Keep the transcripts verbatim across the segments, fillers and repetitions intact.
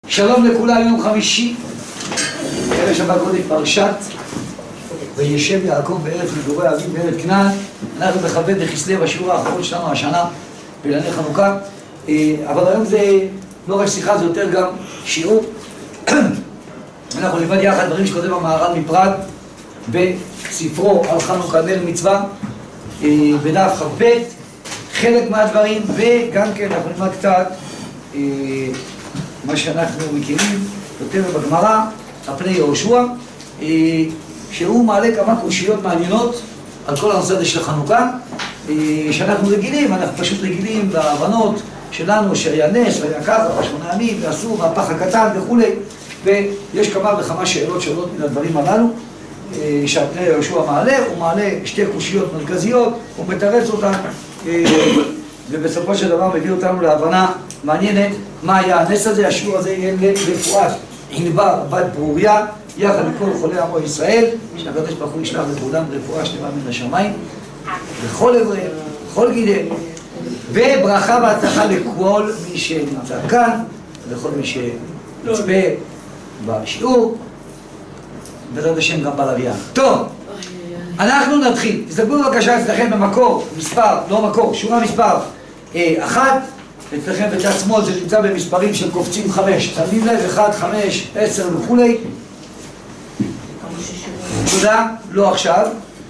שלום לכולם, יום חמישי, ערב שבת קודש, פרשת וישב יעקב בארץ מגורי אביו בארץ כנען. אנחנו בכ"ב בכסלו, בשיעור האחרון שלנו השנה בענייני חנוכה, אבל היום זה לא רק שיחה, זה יותר גם שיעור. אנחנו נלמד יחד דברים שכותב המהר"ל מפראג בספרו על חנוכה נר מצווה בדף כ"ב, חלק מהדברים, וגם כן אנחנו נלמד קצת מה שאנחנו מכירים יותר בגמרא, על פני יהושע, שהוא מעלה כמה קושיות מעניינות על כל הנושא הזה של חנוכה, שאנחנו רגילים, אנחנו פשוט רגילים בהבנות שלנו שהיה נס והיה ככה בשמונה ימים ועשו מהפך הקטן וכולי, ויש כמה וכמה שאלות שעולות מן הדברים הללו שעל פני יהושע מעלה. הוא מעלה שתי קושיות מרכזיות, הוא מתרץ אותן, ובסופו של דבר מביא אותנו להבנה מעניינת מה היה הנס הזה. השיעור הזה יהיה לרפואת ענבר בת ברוריה יחד עם כל חולי עמו ישראל, שהקדוש ברוך הוא ישלח לכולם רפואה שלמה מן השמיים לכל עבריהם, לכל גידיהם, וברכה והצלחה לכל מי שנמצא כאן, לכל מי שנצפה בשיעור, בעזרת השם גם בלוויין. טוב, אנחנו נתחיל. תסתכלו בבקשה אצלכם במקור מספר, לא מקור, שורה מספר אחת, אצלכם בצד שמאל זה נמצא במספרים של קופצים חמש, שמים לב, אחד, חמש, עשר וכולי. תודה, לא עכשיו.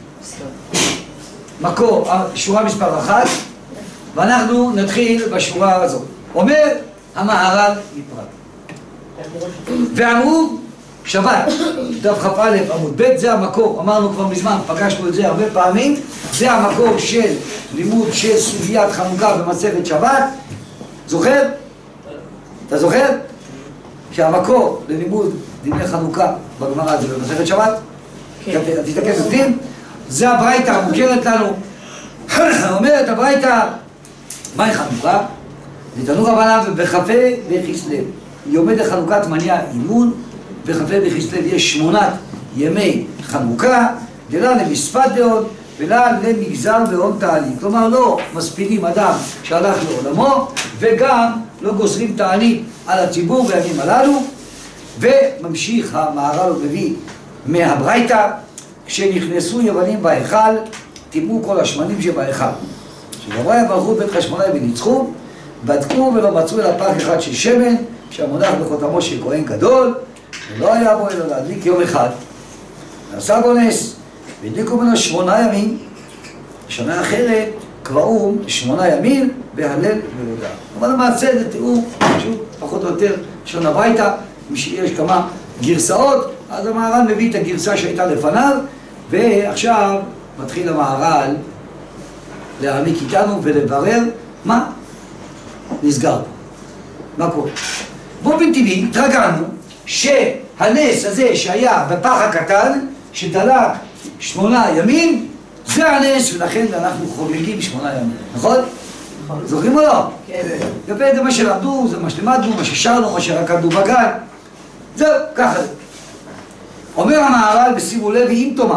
מקור, שורה מספר אחת, ואנחנו נתחיל בשורה הזאת. אומר המהר"ל מפראג, ואמרו שבת, דף כ"א עמוד ב', זה המקור, אמרנו כבר מזמן, פגשנו את זה הרבה פעמים, זה המקור של לימוד של סוגיית חנוכה במסכת שבת. זוכר? אתה זוכר? שהמקור ללימוד דיני חנוכה בגמרא זה במסכת שבת? כן. תתקף בפנים? זה הברייתא המוכרת לנו. אומרת הברייתא, מהי חנוכה? ותנו רבנן ובכ"ה בכסלו יומד לחנוכת מניה אימון, בכ"ה בכסלו יש שמונת ימי חנוכה, דלה למספת דעות ולה למגזר והון תענית. כלומר לא מספידים אדם שהלך לעולמו, וגם לא גוזרים תענית על הציבור בימים הללו. וממשיך המהר"ל ומביא מהברייתא, כשנכנסו יוונים בהיכל טימאו כל השמנים שבהיכל, שגברה ברכו בית חשמונאי וניצחו, בדקו ולא מצאו אלא פח אחד של שמן שהמונח בחותמו של כהן גדול, ולא היה בו אלא להדליק יום אחד. נעשה בו נס, והדליקו ממנו שמונה ימים. שנה אחרת קבעו שמונה ימים בהלל והודאה. אבל למעשה זה תיאור פשוט פחות או יותר לשון הברייתא, יש כמה גרסאות, אז המהר"ל מביא את הגרסה שהייתה לפניו, ועכשיו מתחיל המהר"ל להעמיק איתנו ולברר מה נסגר פה, מה קורה. באופן טבעי התרגלנו שהנס הזה שהיה בפח הקטן שדלק שמונה ימים זה הנס, ולכן אנחנו חוגגים שמונה ימים, נכון? נכון. זוכרים או לא? כן. יפה, זה מה שלמדו, זה מה שלמדנו, מה ששרנו, מה שרקדנו בגן, זהו, ככה זה. אומר המהר"ל בשימו לב עם תומא,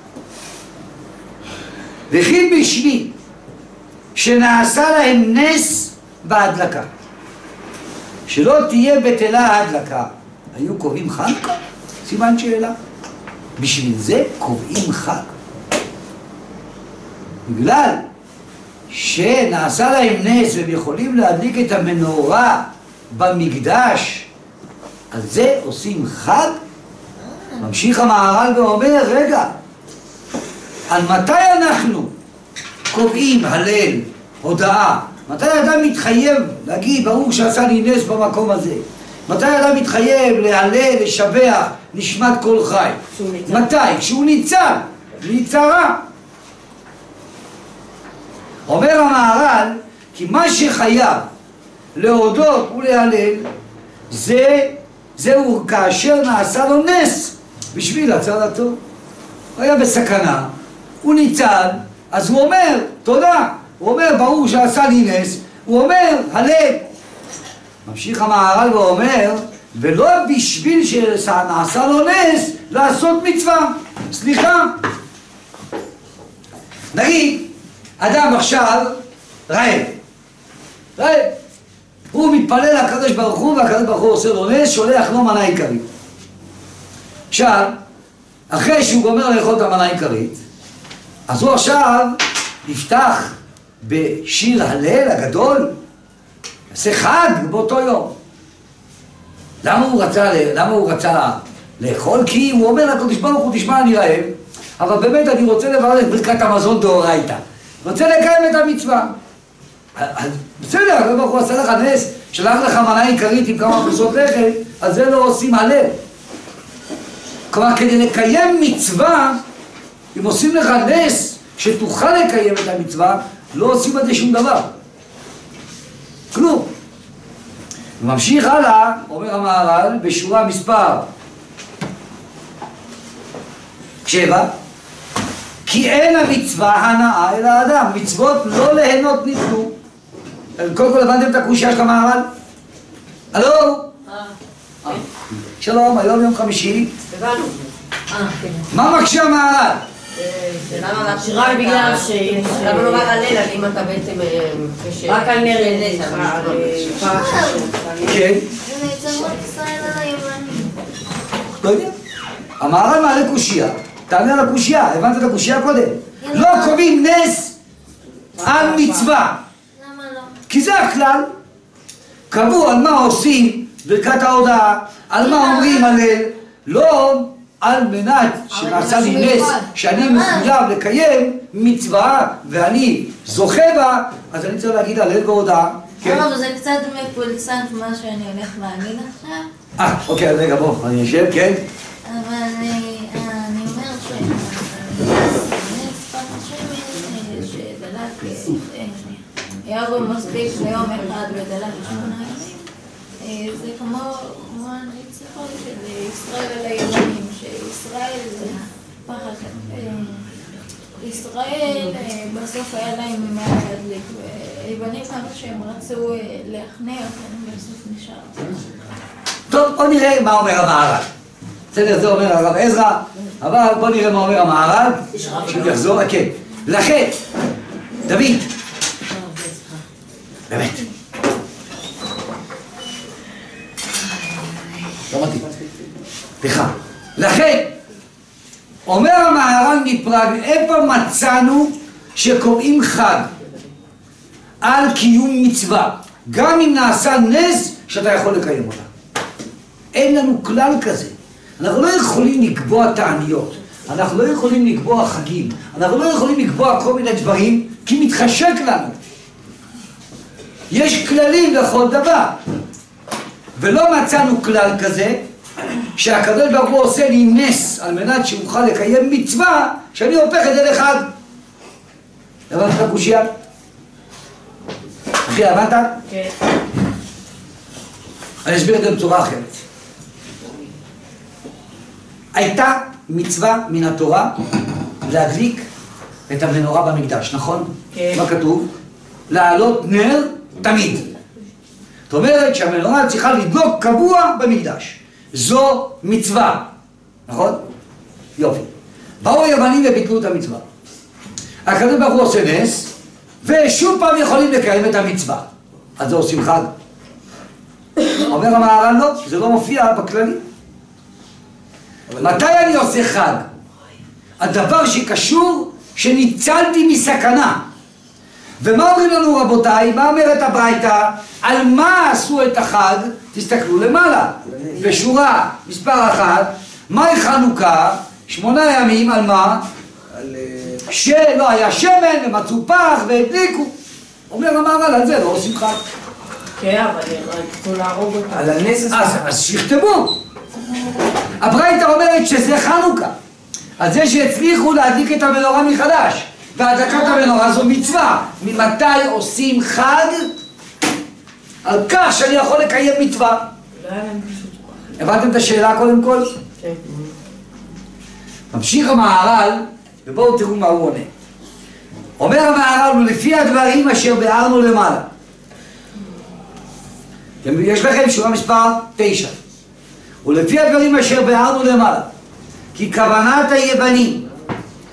וכי בשביל שנעשה להם נס בהדלקה שלא תהיה בטלה ההדלקה, היו קובעים חנוכה? סימן שאלה. בשביל זה קובעים חג, בגלל שנעשה להם נס והם יכולים להדליק את המנורה במקדש, על זה עושים חג. ממשיך המהר"ל ואומר, רגע, על מתי אנחנו קובעים הלל, הודאה? מתי אדם מתחייב להגיד ברוך שעשה לי נס במקום הזה? מתי אדם מתחייב להלל, לשבח נשמת כל חי? מתי? כשהוא ניצל, ניצרה. אומר המהר"ל, כי מה שחייב להודות ולהלל זה זהו כאשר נעשה לו נס בשביל הצלתו. הוא היה בסכנה, הוא ניצל, אז הוא אומר תודה, הוא אומר ברור שעשה לי נס, הוא אומר הלל. ממשיך המהר"ל ואומר, ולא בשביל שנעשה לו נס לעשות מצווה. סליחה, נגיד אדם עכשיו רעב, רעב, הוא מתפלל לקדוש ברוך הוא, והקדוש ברוך הוא עושה לו נס, שולח לו מנה עיקרית. עכשיו, אחרי שהוא גומר לאכול את המנה העיקרית, אז הוא עכשיו יפתח בשיר הלל הגדול, יעשה חג באותו יום. למה הוא רצה, למה הוא רצה לאכול? כי הוא אומר לקדוש ברוך הוא, תשמע, אני רעב, אבל באמת אני רוצה לברך ברכת המזון דאורייתא. רוצה לקיים את המצווה. בסדר, הקדוש ברוך הוא עשה לך נס, שלח לך מנה עיקרית עם כמה פרוסות לחם, אז זה לא עושים הלל. כלומר, כדי לקיים מצווה, אם עושים לך נס שתוכל לקיים את המצווה, לא עושים על זה שום דבר. כלום. וממשיך הלאה, אומר המהר"ל, בשורה מספר שבע, כי אין המצווה הנאה אל האדם. מצוות לא ליהנות ניתנו. קודם כל הבנתם את הקושיה של המהר"ל? הלו? אה. שלום, היום יום חמישי. הבנו. מה מקשה המהר"ל? רק בגלל שיש... למה לא רק הלל, אז אם אתה בעצם... רק על נר נס. כן. לא יודע. המהר"ל מעלה קושיה. תענה על הקושיה, הבנת את הקושיה קודם? לא קובעים נס על מצווה. למה לא? כי זה הכלל. קבעו על מה עושים ברכת ההודעה, על מה אומרים הלל, לא על מנת שנעשה לי נס שאני מחויב לקיים מצווה ואני זוכה בה, אז אני צריך להגיד הלל והודעה. אבל זה קצת מפולסן מה שאני הולך להגיד עכשיו. אה, אוקיי, רגע, בוא, אני אשב, כן? אבל אני אומר שנס פת השמש שדלק, היה בו מספיק ליום אחד ודלק שמונה ימים, זה כמו הניצחון של ישראל על היוונים, שישראל זה פחד, ישראל בסוף היה להם ממה להדליק, והיוונים כמה שהם רצו להכניע אותנו, בסוף נשאר. טוב, בוא נראה מה אומר המהר"ל. בסדר, זה אומר הרב עזרא, אבל בוא נראה מה אומר המהר"ל, שהוא יחזור, כן. לכן, דוד, באמת. לא מתאים. סליחה. לכן, אומר המהר"ל מפראג, איפה מצאנו שקוראים חג על קיום מצווה, גם אם נעשה נס שאתה יכול לקיים אותה. אין לנו כלל כזה. אנחנו לא יכולים לקבוע תעניות, אנחנו לא יכולים לקבוע חגים, אנחנו לא יכולים לקבוע כל מיני דברים, כי מתחשק לנו. יש כללים לכל דבר. ולא מצאנו כלל כזה, שהקדוש ברוך הוא עושה לי נס על מנת שאוכל לקיים מצווה, שאני הופך את זה לחג. הבנת את הקושיה? אחי, הבנת? כן. אני אסביר את זה בצורה אחרת. הייתה מצווה מן התורה להדליק את המנורה במקדש, נכון? כן. מה כתוב? להעלות נר תמיד. זאת אומרת שהמנורה צריכה לדלוק קבוע במקדש. זו מצווה, נכון? יופי. באו היוונים וביטלו את המצווה. הקדוש ברוך הוא עושה נס, ושוב פעם יכולים לקיים את המצווה. אז זה עושים חג. אומר המהר"ל לא, זה לא מופיע בכללים. מתי אני עושה חג? הדבר שקשור שניצלתי מסכנה. ומה אומרים לנו רבותיי? מה אומרת הברייתא? על מה עשו את החג? תסתכלו למעלה. בשורה מספר אחת, מהי חנוכה? שמונה ימים על מה? שלא היה שמן ומצאו פח והדליקו. אומר המהר"ל, על זה לא עושים חג. כן, אבל רצו להרוג אותה. על הנס הזה. אז שיכתבו. הברייתא אומרת שזה חנוכה. על זה שהצליחו להדליק את המנורה מחדש. והדלקת המנורה זו מצווה. ממתי עושים חג? על כך שאני יכול לקיים מצווה. לא היה להם פשוט כוח. הבנתם את השאלה קודם כל? כן. ממשיך המהר"ל, ובואו תראו מה הוא עונה. אומר המהר"ל, ולפי הדברים אשר ביארנו למעלה. יש לכם שורה מספר תשע. ולפי הדברים אשר ביארנו למעלה, כי כוונת היוונים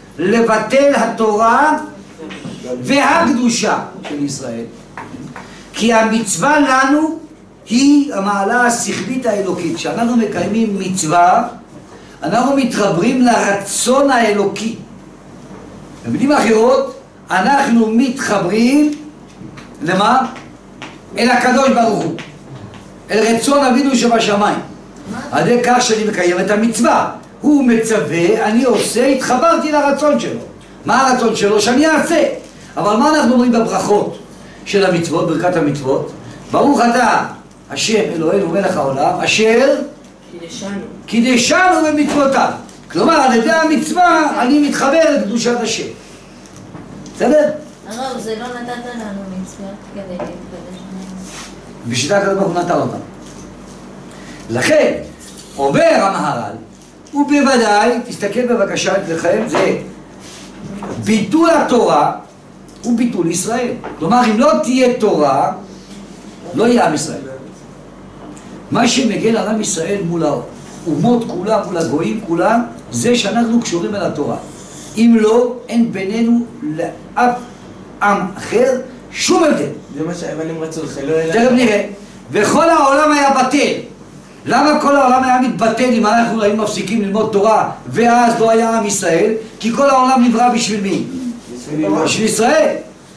לבטל התורה והקדושה של ישראל, כי המצווה לנו היא המעלה השכלית האלוקית. כשאנחנו מקיימים מצווה, אנחנו מתחברים לרצון האלוקי. במילים אחרות, אנחנו מתחברים למה? אל הקדוש ברוך הוא, אל רצון אבינו שבשמיים. על ידי כך שאני מקיים את המצווה. הוא מצווה, אני עושה, התחברתי לרצון שלו. מה הרצון שלו? שאני אעשה. אבל מה אנחנו אומרים בברכות של המצוות, ברכת המצוות? ברוך אתה, השם אלוהינו מלך העולם, אשר קידשנו. קידשנו במצוותיו. כלומר, על ידי המצווה אני מתחבר לקדושת השם. בסדר? הרב, זה לא נתת לנו מצוות כדי להתקדש. בשיטה כזאת הוא נתן אותם. לכן, אומר המהר"ל, ובוודאי, תסתכל בבקשה לכם, זה ביטול התורה הוא ביטול ישראל. כלומר, אם לא תהיה תורה, לא יהיה עם ישראל. מה שמגן על עם ישראל מול האומות כולם, מול הגויים כולם, זה שאנחנו קשורים אל התורה. אם לא, אין בינינו לאף עם אחר שום הבדל. זה מה שהיוונים רצו, זה לא אלא... תכף נראה. וכל העולם היה בטל. למה כל העולם היה מתבטל אם אנחנו היינו מפסיקים ללמוד תורה ואז לא היה עם ישראל? כי כל העולם נברא בשביל מי? בשביל ישראל.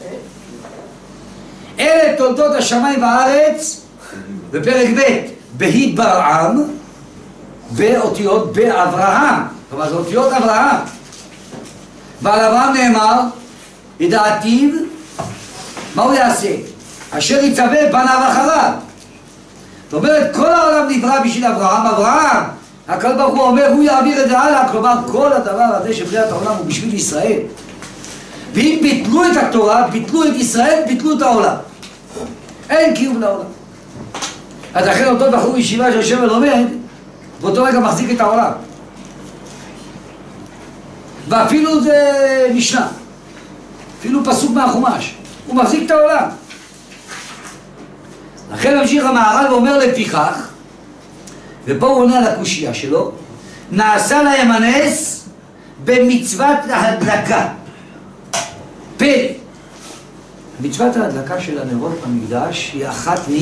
אלה תולדות השמיים והארץ בפרק ב' בהתברעם באותיות באברהם. כלומר זה אותיות אברהם. ועל אברהם נאמר ידעתיו, מה הוא יעשה? אשר יצווה בניו אחריו. זאת אומרת, כל העולם נברא בשביל אברהם. אברהם, הקדוש ברוך הוא אומר, הוא יעביר את זה הלאה. כלומר, כל הדבר הזה של בריאת העולם הוא בשביל ישראל. ואם ביטלו את התורה, ביטלו את ישראל, ביטלו את העולם. אין קיום לעולם. אז לכן אותו בחור ישיבה שיושב ולומד, באותו רגע מחזיק את העולם. ואפילו זה משנה, אפילו פסוק מהחומש, הוא מחזיק את העולם. לכן ממשיך המהר"ל ואומר לפיכך, ופה הוא עונה על הקושייה שלו, נעשה להם הנס במצוות ההדלקה. פלא. מצוות ההדלקה של הנרות במקדש היא אחת מ...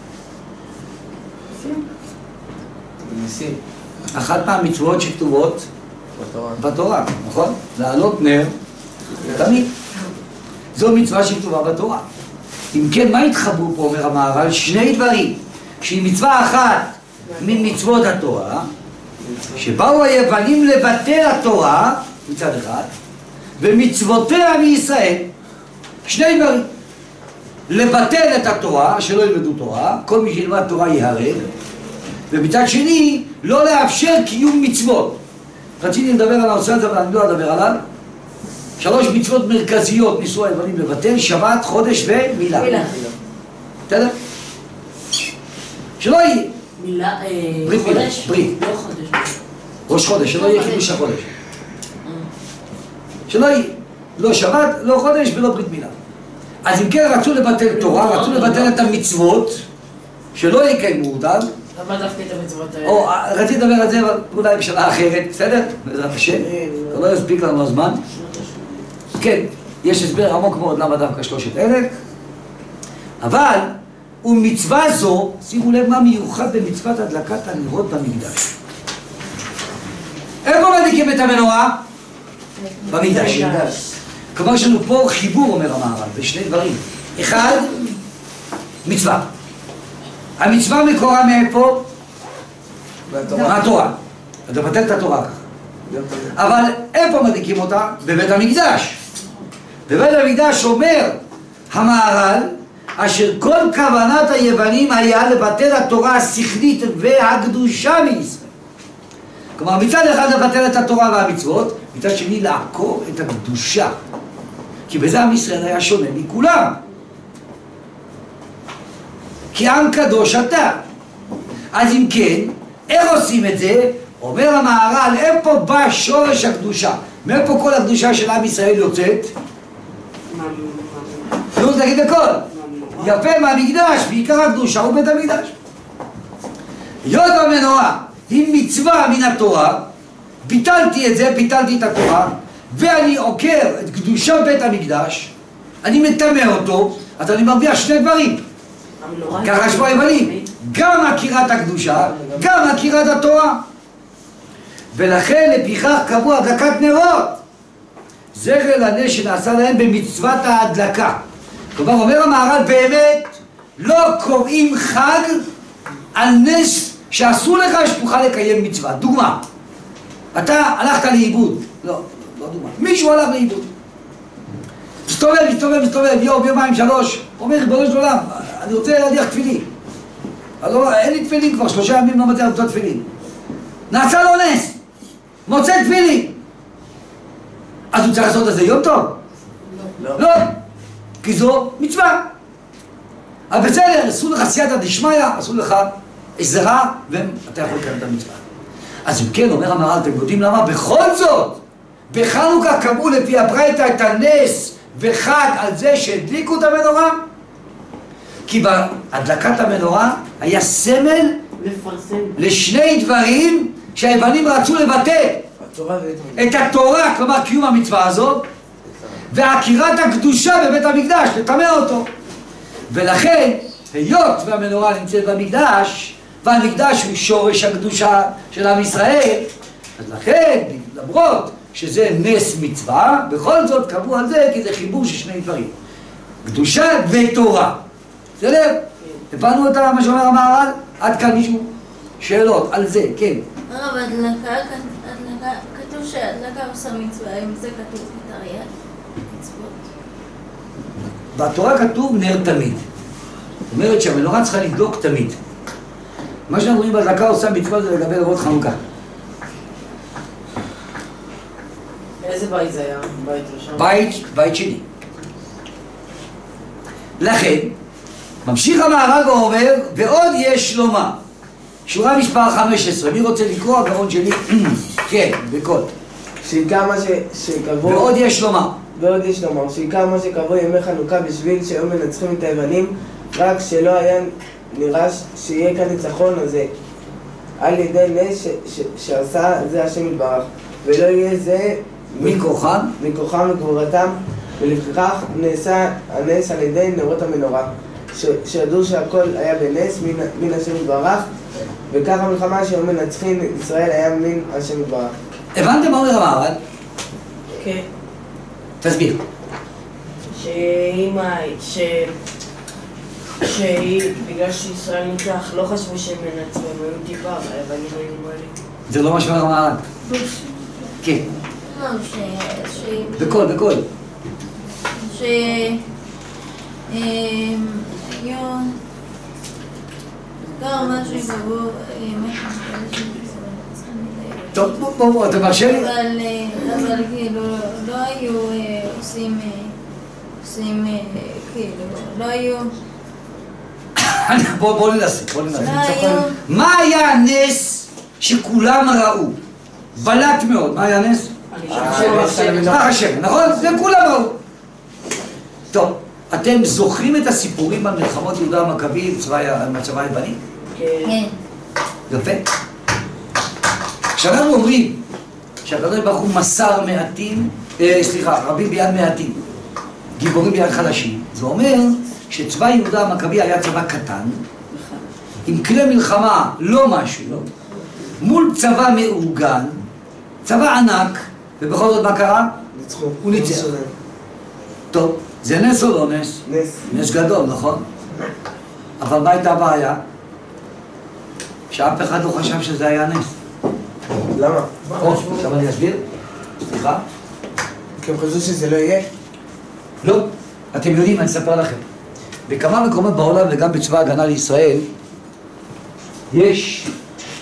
ניסים. אחת מהמצוות שכתובות בתורה. בתורה, נכון? להעלות נר תמיד. זו מצווה שכתובה בתורה. אם כן, מה התחברו פה, אומר המהר"ל? שני דברים. שהיא מצווה אחת ממצוות התורה, שבאו היוונים לבטל התורה מצד אחד, ומצוותיה מישראל. שני דברים. לבטל את התורה, שלא ילמדו תורה, כל מי שילמד תורה ייהרג, ומצד שני, לא לאפשר קיום מצוות. רציתי לדבר על הנושא הזה, אבל אני לא אדבר עליו. שלוש מצוות מרכזיות ניסו היוונים לבטל, שבת, חודש ומילה. מילה. בסדר? שלא יהיה. מילה, ברית מילה, חודש? ברית. לא חודש. ראש חודש, שלא יהיה קידוש החודש. שלא יהיה. לא שבת, לא חודש ולא ברית מילה. אז אם כן רצו לבטל תורה, רצו לבטל את המצוות, שלא יקיימו אותם. למה דווקא את המצוות האלה? או, רציתי לדבר על זה, אבל אולי בשנה אחרת, בסדר? בעזרת השם. זה לא יספיק לנו הזמן. כן, יש הסבר עמוק מאוד למה דווקא שלושת אלה. אבל, ומצווה זו, שימו לב מה מיוחד במצוות הדלקת הנרות במקדש. איפה מדליקים את המנורה? במקדש. כלומר, יש לנו פה חיבור, אומר המהר"ל, בשני דברים. אחד, מצווה. המצווה מקורה מאיפה? מהתורה. אתה מבטל את התורה ככה. אבל איפה מדליקים אותה? בבית המקדש. בבית המקדש אומר המהר"ל, אשר כל כוונת היוונים היה לבטל התורה השכלית והקדושה מישראל. כלומר, מצד אחד לבטל את התורה והמצוות, מצד שני לעקור את הקדושה. כי בזה עם ישראל היה שונה מכולם. כי עם קדוש אתה. אז אם כן, איך עושים את זה? אומר המהר"ל, איפה בא שורש הקדושה? מאיפה כל הקדושה של עם ישראל יוצאת? נו, תגיד הכל. יפה מהמקדש, בעיקר הקדושה הוא בית המקדש. היות המנורה היא מצווה מן התורה, ביטלתי את זה, ביטלתי את התורה, ואני עוקר את קדושת בית המקדש, אני מטמא אותו, אז אני מרוויח שני דברים. ככה חשבו היוונים, גם עקירת הקדושה, גם עקירת התורה. ולכן לפיכך קבעו הדלקת נרות, זכר לנס שנעשה להם במצוות ההדלקה. כלומר, אומר המהר"ל, באמת לא קוראים חג על נס שאסור לך שתוכל לקיים מצווה. דוגמה, אתה הלכת לאיבוד, לא, לא דוגמה, מישהו הלך לאיבוד, מסתובב, מסתובב, מסתובב, יום, יומיים, שלוש, אומר, ריבונו של עולם, אני רוצה להדיח תפילין. לא, אין לי תפילין כבר, שלושה ימים לא מצליח למצוא תפילין. נעשה לו נס, מוצא תפילין. אז הוא צריך לעשות את זה יום טוב? לא. לא, כי זו מצווה. אבל בסדר, עשו לך סייעתא דשמיא, עשו לך עזרה, ואתה יכול לקיים את המצווה. אז אם כן, אומר המהר"ל, אתם יודעים למה? בכל זאת, בחנוכה קבעו לפי הברייתא את הנס וחג על זה שהדליקו את המנורה, כי בהדלקת המנורה היה סמל לפרסם. לשני דברים שהיוונים רצו לבטא: התורה את התורה, כלומר קיום המצווה הזאת, ועקירת הקדושה בבית המקדש, לטמא אותו. ולכן, היות והמנורה נמצאת במקדש, והמקדש הוא שורש הקדושה של עם ישראל, אז לכן, למרות שזה נס מצווה, בכל זאת קבעו על זה כי זה חיבור של שני דברים, קדושה ותורה. בסדר? הבנו את מה שאומר המהר"ל? עד כאן מישהו? שאלות על זה, כן. הרב, הדלקה, הדלקה, כתוב שהדלקה עושה מצווה, אם זה כתוב בתרי"ג מצוות. בתורה כתוב נר תמיד. זאת אומרת שהמנורה צריכה לדלוק תמיד. מה שאנחנו רואים בהדלקה עושה מצווה זה לגבי נרות חנוכה. איזה בית זה היה? בית ראשון? בית, בית שני. לכן, ממשיך המהר"ל ואומר, ועוד יש לומר, שורה מספר חמש עשרה, מי רוצה לקרוא? הגאון שלי? כן, בקול. שעיקר מה ש- שקבעו... ועוד יש לומר. ועוד יש לומר, שעיקר מה שקבעו ימי חנוכה בשביל שהיו מנצחים את היוונים, רק שלא היה נראה שיהיה כאן ניצחון הזה על ידי נס ש- ש- שעשה זה השם יתברך, ולא יהיה זה מכוחם מכוחם וגבורתם, ולפיכך נעשה הנס על ידי נרות המנורה, ש- שידעו שהכל היה בנס מן, מן השם יתברך, וכך המלחמה שהיו מנצחים ישראל היה מן השם יתברך. הבנתם מה אומר המהר"ל? כן. תסביר. שאם ה... ש... שהיא, בגלל שישראל ניצח, לא חשבו שהם מנצחים, הם היו טיפה, והיוונים היו מועלים. זה לא מה שאומר המהר"ל. כן. לא, ש... ש... בקול, בקול. ש... היו... לא, משהו יגבו... טוב, בוא, בוא, בוא, אתה מרשה לי? אבל, אבל כאילו, לא היו עושים... עושים כאילו, לא היו... בוא, בוא ננסה, בוא ננסה. לא היו... מה היה הנס שכולם ראו? בלט מאוד, מה היה הנס? אני חושב פך השמן, נכון? זה כולם ראו. טוב, אתם זוכרים את הסיפורים על מלחמות יהודה המכבי עם הצבא היווני? כן. יפה. כשאנחנו אומרים שהקדוש ברוך הוא מסר מעטים, אה, סליחה, רבים ביד מעטים, גיבורים ביד חלשים, זה אומר שצבא יהודה המכבי היה צבא קטן, עם כלי מלחמה לא משהו, לא? מול צבא מאורגן, צבא ענק, ובכל זאת מה קרה? ניצחו. הוא ניצח. טוב, זה נס או לא נס? נס. נס גדול, נכון? אבל מה הייתה הבעיה? שאף אחד לא חשב שזה היה נס. למה? או, עכשיו אני אסביר? סליחה? כי הם חשבו שזה לא יהיה? לא. אתם יודעים, אני אספר לכם. בכמה מקומות בעולם וגם בצבא ההגנה לישראל יש...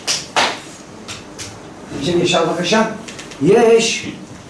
יש ישר בבקשה? יש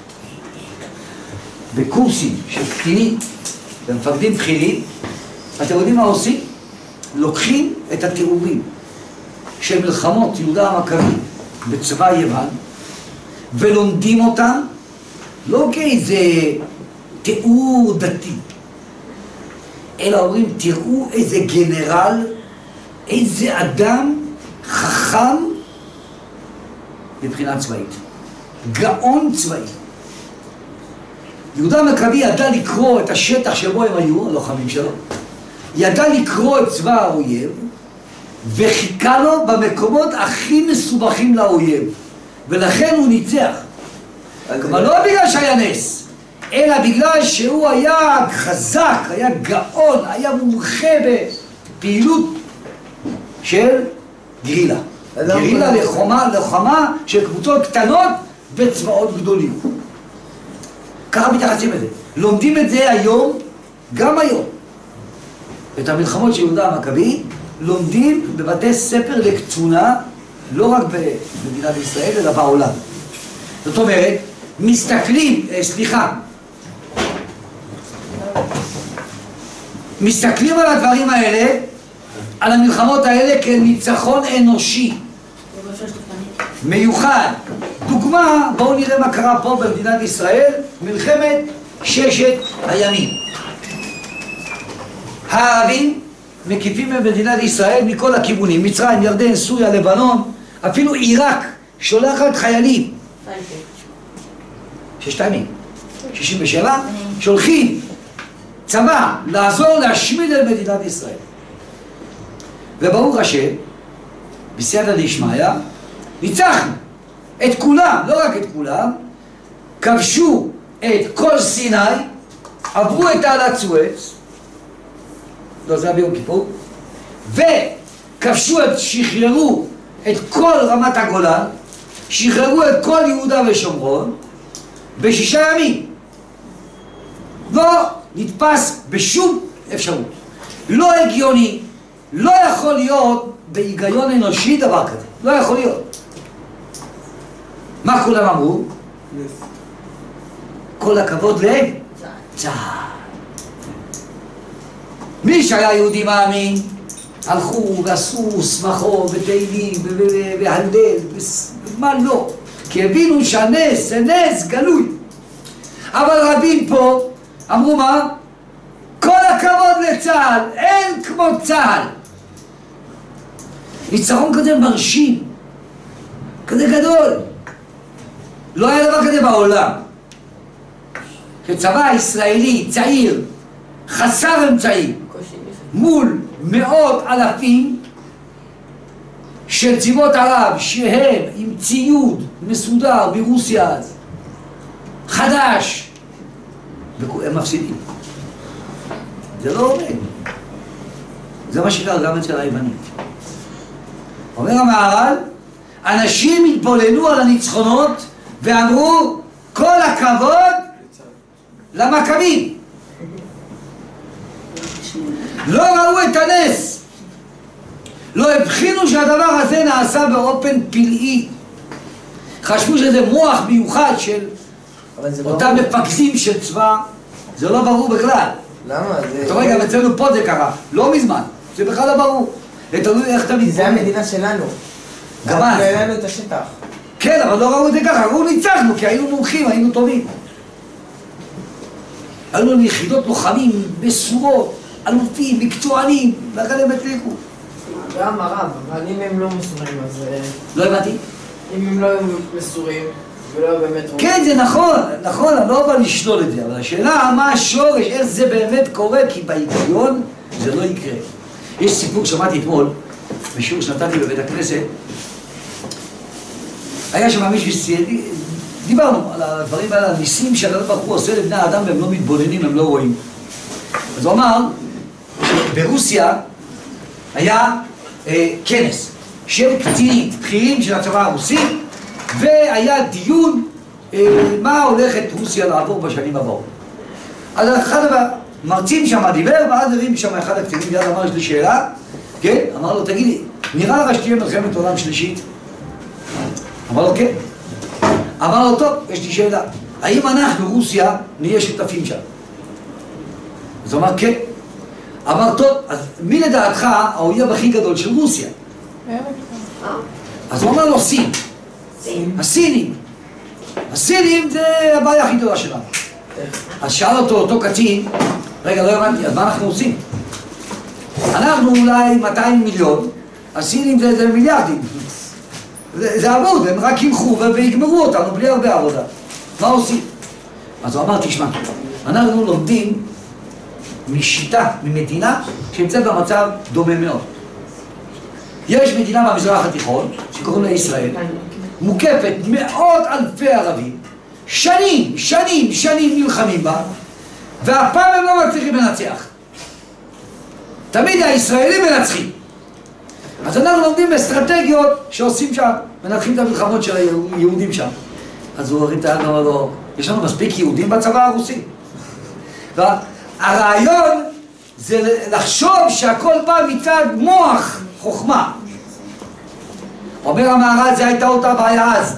בקורסים של קצינים ומפקדים בכירים, אתם יודעים מה עושים? לוקחים את התיאורים של מלחמות יהודה המכבי בצבא יוון ולומדים אותם לא כאיזה תיאור דתי, אלא אומרים, תראו איזה גנרל, איזה אדם חכם מבחינה צבאית, גאון צבאי. יהודה המכבי ידע לקרוא את השטח שבו הם היו, הלוחמים שלו, ידע לקרוא את צבא האויב, וחיכה לו במקומות הכי מסובכים לאויב, ולכן הוא ניצח. אבל לא בגלל שהיה נס, אלא בגלל שהוא היה חזק, היה גאון, היה מומחה בפעילות של גרילה. גרילה לחומה, לחומה של קבוצות קטנות וצבאות גדולים. ככה מתייחסים את זה. לומדים את זה היום, גם היום. את המלחמות של יהודה המכבי לומדים בבתי ספר לקצונה, לא רק במדינת ישראל, אלא בעולם. זאת אומרת, מסתכלים, סליחה, מסתכלים על הדברים האלה, על המלחמות האלה כניצחון אנושי מיוחד. דוגמה, בואו נראה מה קרה פה במדינת ישראל, מלחמת ששת הימים. הערבים מקיפים במדינת ישראל מכל הכיוונים, מצרים, ירדן, סוריה, לבנון, אפילו עיראק שולחת חיילים. ששת הימים, שישים ושבע, שולחים צבא לעזור להשמיד את מדינת ישראל. וברוך השם, בסייעתא דשמיא, ניצחנו את כולם, לא רק את כולם, כבשו את כל סיני, עברו את תעלת סואץ, לא זה היה ביום כיפור, וכבשו את, שחררו את כל רמת הגולן, שחררו את כל יהודה ושומרון בשישה ימים. לא נתפס בשום אפשרות. לא הגיוני, לא יכול להיות בהיגיון אנושי דבר כזה. לא יכול להיות. מה כולם אמרו? כל הכבוד לצה"ל. מי שהיה יהודי מאמין, הלכו ועשו שמחות ותהילים והלל, מה לא? כי הבינו שהנס זה נס גלוי. אבל רבים פה אמרו מה? כל הכבוד לצה"ל, אין כמו צה"ל. ניצחון כזה מרשים, כזה גדול. לא היה דבר כזה בעולם. שצבא ישראלי צעיר, חסר אמצעים, מול מאות אלפים של צבאות ערב שהם עם ציוד מסודר ברוסיה אז, חדש, והם מפסידים. זה לא עובד. זה מה שקרה גם אצל היוונים. אומר המהר"ל, אנשים התבוללו על הניצחונות ואמרו כל הכבוד למכבים. לא ראו את הנס, לא הבחינו שהדבר הזה נעשה באופן פלאי. חשבו שזה מוח מיוחד של אותם מפקדים של צבא. זה לא ברור בכלל. למה? אתה רואה, גם אצלנו פה זה קרה, לא מזמן, זה בכלל לא ברור. תלוי איך תמיד. זה המדינה שלנו. גם אז. היה לנו את השטח. כן, אבל לא ראו את זה ככה, ראו ניצחנו, כי היינו מומחים, היינו טובים. היו לנו יחידות לוחמים, מסורות, אלופים, מקצוענים, ואחרי הם הצליחו. גם הרב, אבל אם הם לא מסורים, אז... לא הבנתי? אם הם לא היו מסורים, ולא באמת... כן, זה נכון, נכון, אני לא בא לשלול את זה, אבל השאלה מה השורש, איך זה באמת קורה, כי בהיגיון זה לא יקרה. יש סיפור שמעתי אתמול, בשיעור שנתתי בבית הכנסת, היה שם מישהו שציידי, דיברנו על הדברים האלה, על ניסים שהקדוש ברוך הוא עושה לבני האדם והם לא מתבוננים, הם לא רואים. אז הוא אמר, ברוסיה היה אה, כנס של קצינים, בכירים של הצבא הרוסי, והיה דיון אה, מה הולכת רוסיה לעבור בשנים הבאות. אז אחד המרצים שם דיבר, ואז הרים שם אחד הקצינים יד אמר, יש לי שאלה, כן? אמר לו, תגידי, נראה לך שתהיה מלחמת עולם שלישית? אמר לו, כן. אמר לו, טוב, יש לי שאלה, האם אנחנו, רוסיה, נהיה שותפים שם? אז הוא אמר, כן. אמר, טוב, אז מי לדעתך האויב הכי גדול של רוסיה? אז הוא אמר לו, סין. הסינים. הסינים זה הבעיה הכי גדולה שלנו. אז שאל אותו, אותו קצין, רגע, לא הבנתי, אז מה אנחנו עושים? אנחנו אולי מאתיים מיליון, הסינים זה, זה מיליארדים. זה, זה עבוד, הם רק ימחו ויגמרו אותנו בלי הרבה עבודה. מה עושים? אז הוא אמר, תשמע, אנחנו לומדים משיטה, ממדינה שנמצאת במצב דומה מאוד. יש מדינה במזרח התיכון, שקוראים לה ישראל, מוקפת מאות אלפי ערבים, שנים, שנים, שנים נלחמים בה, והפעם הם לא מצליחים לנצח. תמיד הישראלים מנצחים. אז אנחנו לומדים באסטרטגיות שעושים שם, מנתחים את המלחמות של היהודים שם. אז הוא הרים את היד ואומר לו, יש לנו מספיק יהודים בצבא הרוסי. והרעיון זה לחשוב שהכל בא מצד מוח חוכמה. אומר המהר"ל, זה הייתה אותה בעיה אז.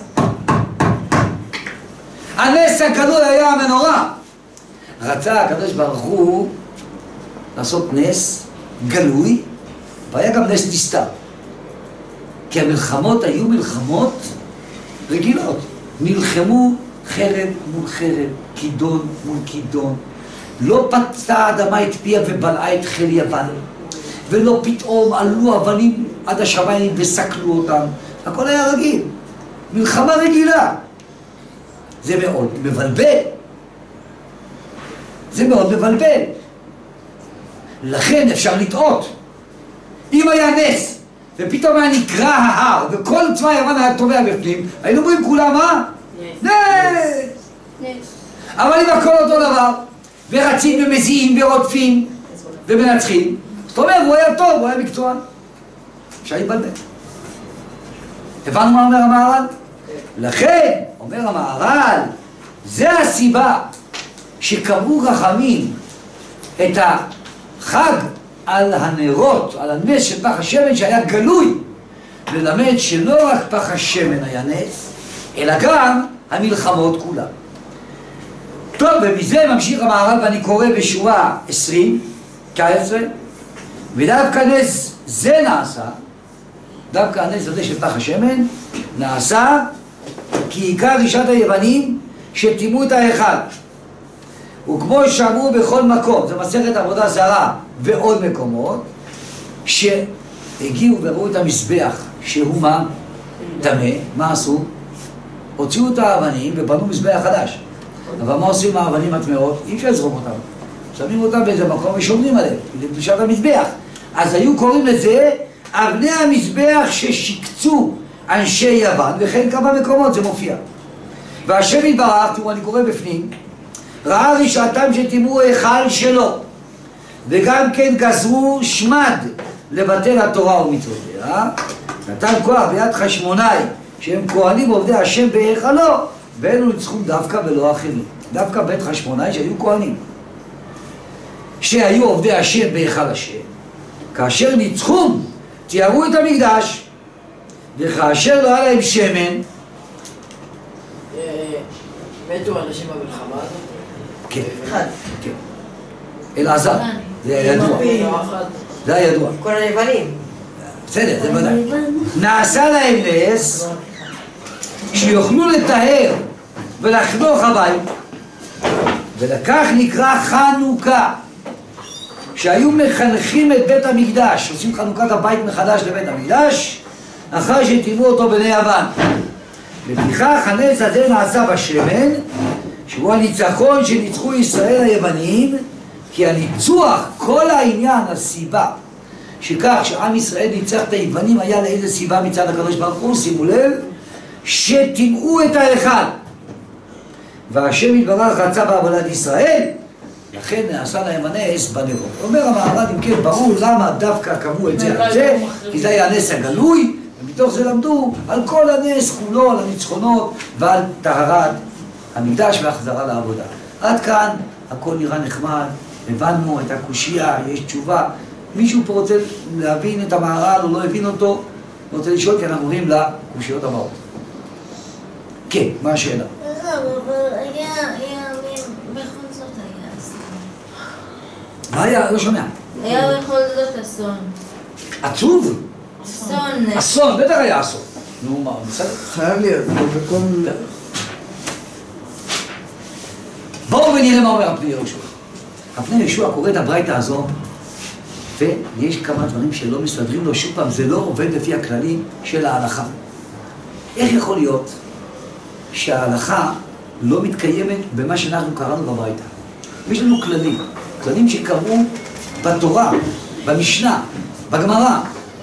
הנס הגלוי היה המנורה. רצה הקדוש ברוך הוא לעשות נס גלוי, והיה גם נס נסתר. כי המלחמות היו מלחמות רגילות. נלחמו חרב מול חרב, כידון מול כידון. לא פצעה האדמה את פיה ובלעה את חיל יוון, ולא פתאום עלו אבנים עד השמיים וסקלו אותם. הכל היה רגיל. מלחמה רגילה. זה מאוד מבלבל. זה מאוד מבלבל. לכן אפשר לטעות. אם היה נס, ופתאום היה נקרא ההר, וכל צבא יוון היה טובע בפנים, היינו אומרים כולם מה? נס! נס! אבל אם הכל אותו דבר, ורצים ומזיעים ורודפים ומנצחים, זאת אומרת, הוא היה טוב, הוא היה מקצוען. אפשר להתבלבל. הבנו מה אומר המהר"ל? לכן, אומר המהר"ל, זה הסיבה שקבעו חכמים את החג על הנרות, על הנס של פח השמן שהיה גלוי, ללמד שלא רק פח השמן היה נס, אלא גם המלחמות כולם. טוב, ומזה ממשיך המהר"ל, ואני קורא בשורה עשרים, תשע עשרה, ודווקא נס זה נעשה, דווקא הנס הזה של פח השמן, נעשה כי עיקר רישת היוונים שטימאו את ההיכל. וכמו שאמרו בכל מקום, זה מסכת עבודה זרה ועוד מקומות, שהגיעו וראו את המזבח שהוא מה? טמא. מה עשו? הוציאו את האבנים ובנו מזבח חדש. אבל מה עושים עם האבנים הטמאות? אי אפשר לזרוק אותם. שמים אותם באיזה מקום ושומרים עליהם, לקדושת המזבח. אז היו קוראים לזה אבני המזבח ששיקצו אנשי יוון, וכן כמה מקומות זה מופיע. והשם יתברך, תראו, אני קורא בפנים, ראה רשעתם שטימאו היכל שלו, וגם כן גזרו שמד לבטל התורה ומצוותיה, נתן כוח ביד חשמונאי שהם כהנים עובדי השם בהיכלו, ואלו ניצחו דווקא ולא אחרים. דווקא בית חשמונאי שהיו כהנים שהיו עובדי השם בהיכל השם, כאשר ניצחו תיארו את המקדש, וכאשר לא היה להם שמן מתו אנשים במלחמה הזאת? כן, כן. אלעזר, זה היה ידוע. זה היה ידוע. כל היוונים. בסדר, זה ודאי. נעשה להם נס שיוכלו לטהר ולחנוך הבית, ולכך נקרא חנוכה. שהיו מחנכים את בית המקדש, עושים חנוכת הבית מחדש לבית המקדש, אחרי שטימאו אותו בני יוון. לפיכך הנס הזה נעשה בשמן, שהוא הניצחון שניצחו ישראל היוונים, כי הניצוח, כל העניין, הסיבה, שכך שעם ישראל ניצח את היוונים היה לאיזה סיבה מצד הקדוש ברוך הוא, שימו לב, שטימאו את ההיכל. והשם יתברך רצה בעבודת ישראל, לכן נעשה להם הנס בנרות. אומר המהר"ל, אם כן, ברור למה דווקא קבעו את זה על זה, כי זה היה הנס הגלוי, ומתוך זה למדו על כל הנס כולו, על הניצחונות ועל טהרת המקדש והחזרה לעבודה. עד כאן הכל נראה נחמד, הבנו את הקושייה, יש תשובה. מישהו פה רוצה להבין את המהר"ל או לא הבין אותו, רוצה לשאול, כי אנחנו עוברים לקושיות הבאות. כן, מה השאלה? אבל היה, היה, בכל זאת היה אסון. מה היה? לא שומע. היה בכל זאת אסון. עצוב? אסון. אסון, בטח היה אסון. נו מה, בסדר? חייב להיות, בכל... בואו ונראה מה אומר הפני יהושע. הפני יהושע קורא את הברייתא הזו, ויש כמה דברים שלא מסתדרים לו. שוב פעם, זה לא עובד לפי הכללים של ההלכה. איך יכול להיות שההלכה לא מתקיימת במה שאנחנו קראנו בברייתא? יש לנו כללים. כללים שקראו בתורה, במשנה, בגמרא.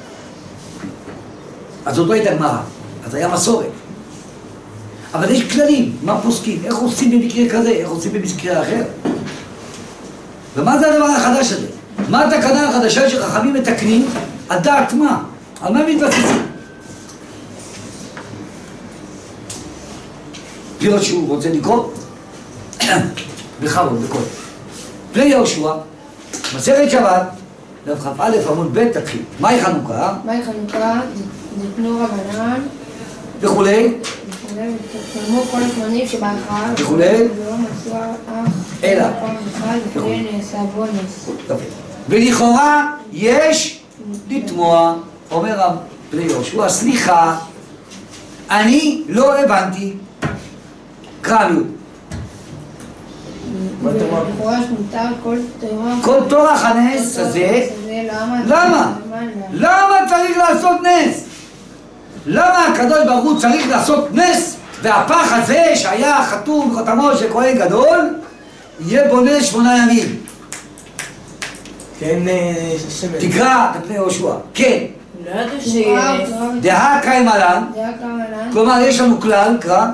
אז זאת לא הייתה גמרא, אז היה מסורת. אבל יש כללים, מה פוסקים, איך עושים במקרה כזה, איך עושים במקרה אחר. ומה זה הדבר החדש הזה? מה התקנה החדשה שחכמים מתקנים? על דעת מה? על מה מתבססים? לראות שהוא רוצה לקרוא? בכבוד, בכל. פני יהושע, מסכת שבת, דף כ"א עמוד ב' תתחיל. מהי חנוכה? מהי חנוכה? ניתנו רבנן וכולי? וכולי, ותקיימו כל הזמנים שבאחר וכולי? ולא מצאו אך אלא פעם אחת וכולי נעשה בו נס. יפה. ולכאורה יש לתמוע, אומר פני יהושע, סליחה, אני לא הבנתי. קרא מיוד. ולכאורה שמותר כל תורה כל תורח הנס הזה, למה? למה? למה צריך לעשות נס? למה הקדוש ברוך הוא צריך לעשות נס? והפח הזה שהיה חתום בחותמו של כהן גדול יהיה בו נס שמונה ימים. כן, שמן. תקרא בפני יהושע. כן. לא ידעו שיש. דהה קיימלן, דעה קמלן, כלומר יש לנו כלל, קרא,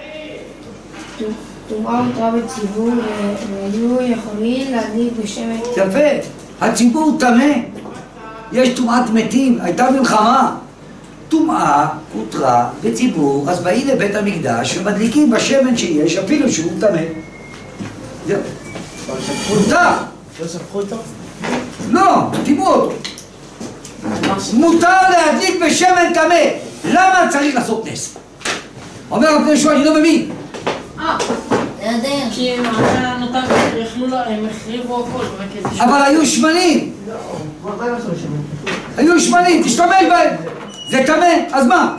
טומאה הותרה בציבור והיו יכולים להדליק בשמן. יפה, הציבור טמא, יש טומאת מתים, הייתה מלחמה, טומאה הותרה בציבור, אז באים לבית המקדש ומדליקים בשמן שיש אפילו שהוא טמא. זהו. מותר. לא שפכו אותו? לא, טימאו אותו. מותר להדליק בשמן טמא. למה צריך לעשות נס? אומר הפני יהושע, אני לא מבין. כי הם נתן, יכלו לה, הם החריבו הכל. אבל היו שמנים. היו שמנים, תשתמש בהם. זה טמא, אז מה?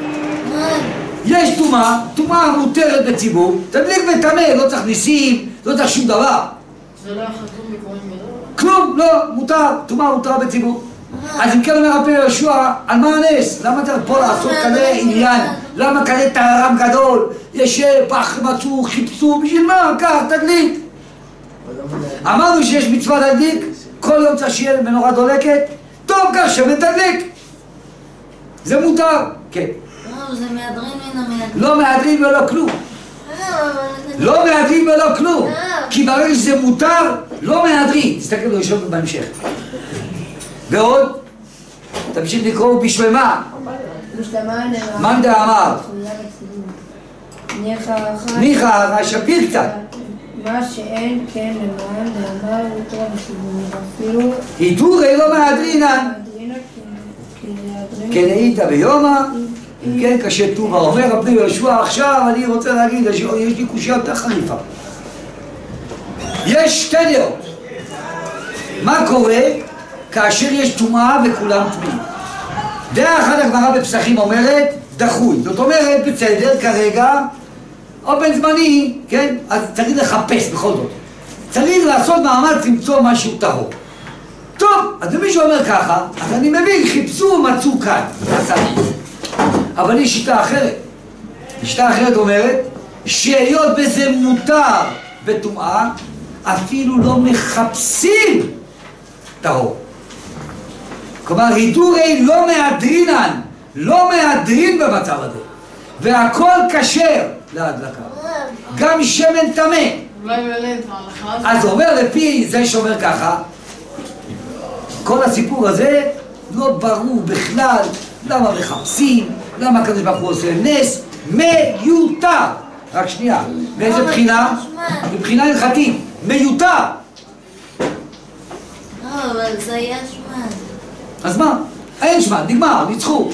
יש טומאה, טומאה מותרת בציבור, תדליק וטמא, לא צריך ניסים, לא צריך שום דבר. זה לא היה חתום בכהן גדול? כלום, לא, מותר, טומאה מותרה בציבור. אז אם כן אומר הפני יהושע, על מה הנס? למה צריך פה לעשות כזה עניין? למה כזה טהרם גדול? יש פח, מצאו, חיפשו, בשביל מה? קח, תדליק. אמרנו שיש מצווה להדליק, כל יום צריך שיהיה מנורה דולקת, טוב, קח שמן תדליק. זה מותר, כן. זה מהדרין מן המהדרין. לא מהדרין ולא כלום. לא מהדרין ולא כלום. כי ברגע שזה מותר, לא מהדרין. תסתכל בראשון בהמשך. ועוד, תמשיך לקרוא בשביל מה? מאן דאמר ניחא שפיר קצת. מה שאין כן למען דאמר הותרה בציבור, אפילו היתורי לא מהדרינן. כן היית ביומא, אם כן קשה טובה. אומר הפני יהושע, עכשיו אני רוצה להגיד, יש לי קושיה יותר חריפה. יש שתי דעות. מה קורה כאשר יש טומאה וכולם טמאים? דעה אחת הגמרא בפסחים אומרת, דחוי. זאת אומרת, בסדר, כרגע, או בן זמני, כן? אז צריך לחפש בכל זאת. צריך לעשות מאמץ למצוא משהו טהור. טוב, אז למי שאומר ככה, אז אני מבין, חיפשו, מצאו כאן. אבל יש שיטה אחרת. שיטה אחרת אומרת, שהיות בזה מותר בטומאה, אפילו לא מחפשים טהור. כלומר, הידורי לא מהדרינן, לא מהדרין במצב הזה. והכל כשר להדלקה. גם שמן טמא. אולי מלא את ההלכה. אז הוא אומר לפי זה שאומר ככה, כל הסיפור הזה לא ברור בכלל למה מחפשים, למה הקדוש ברוך הוא עושה נס, מיותר. רק שנייה, מאיזה בחינה? מבחינה הלכתית, מיותר. לא, אבל זה היה שמן. אז מה? אין שמן, נגמר, ניצחו.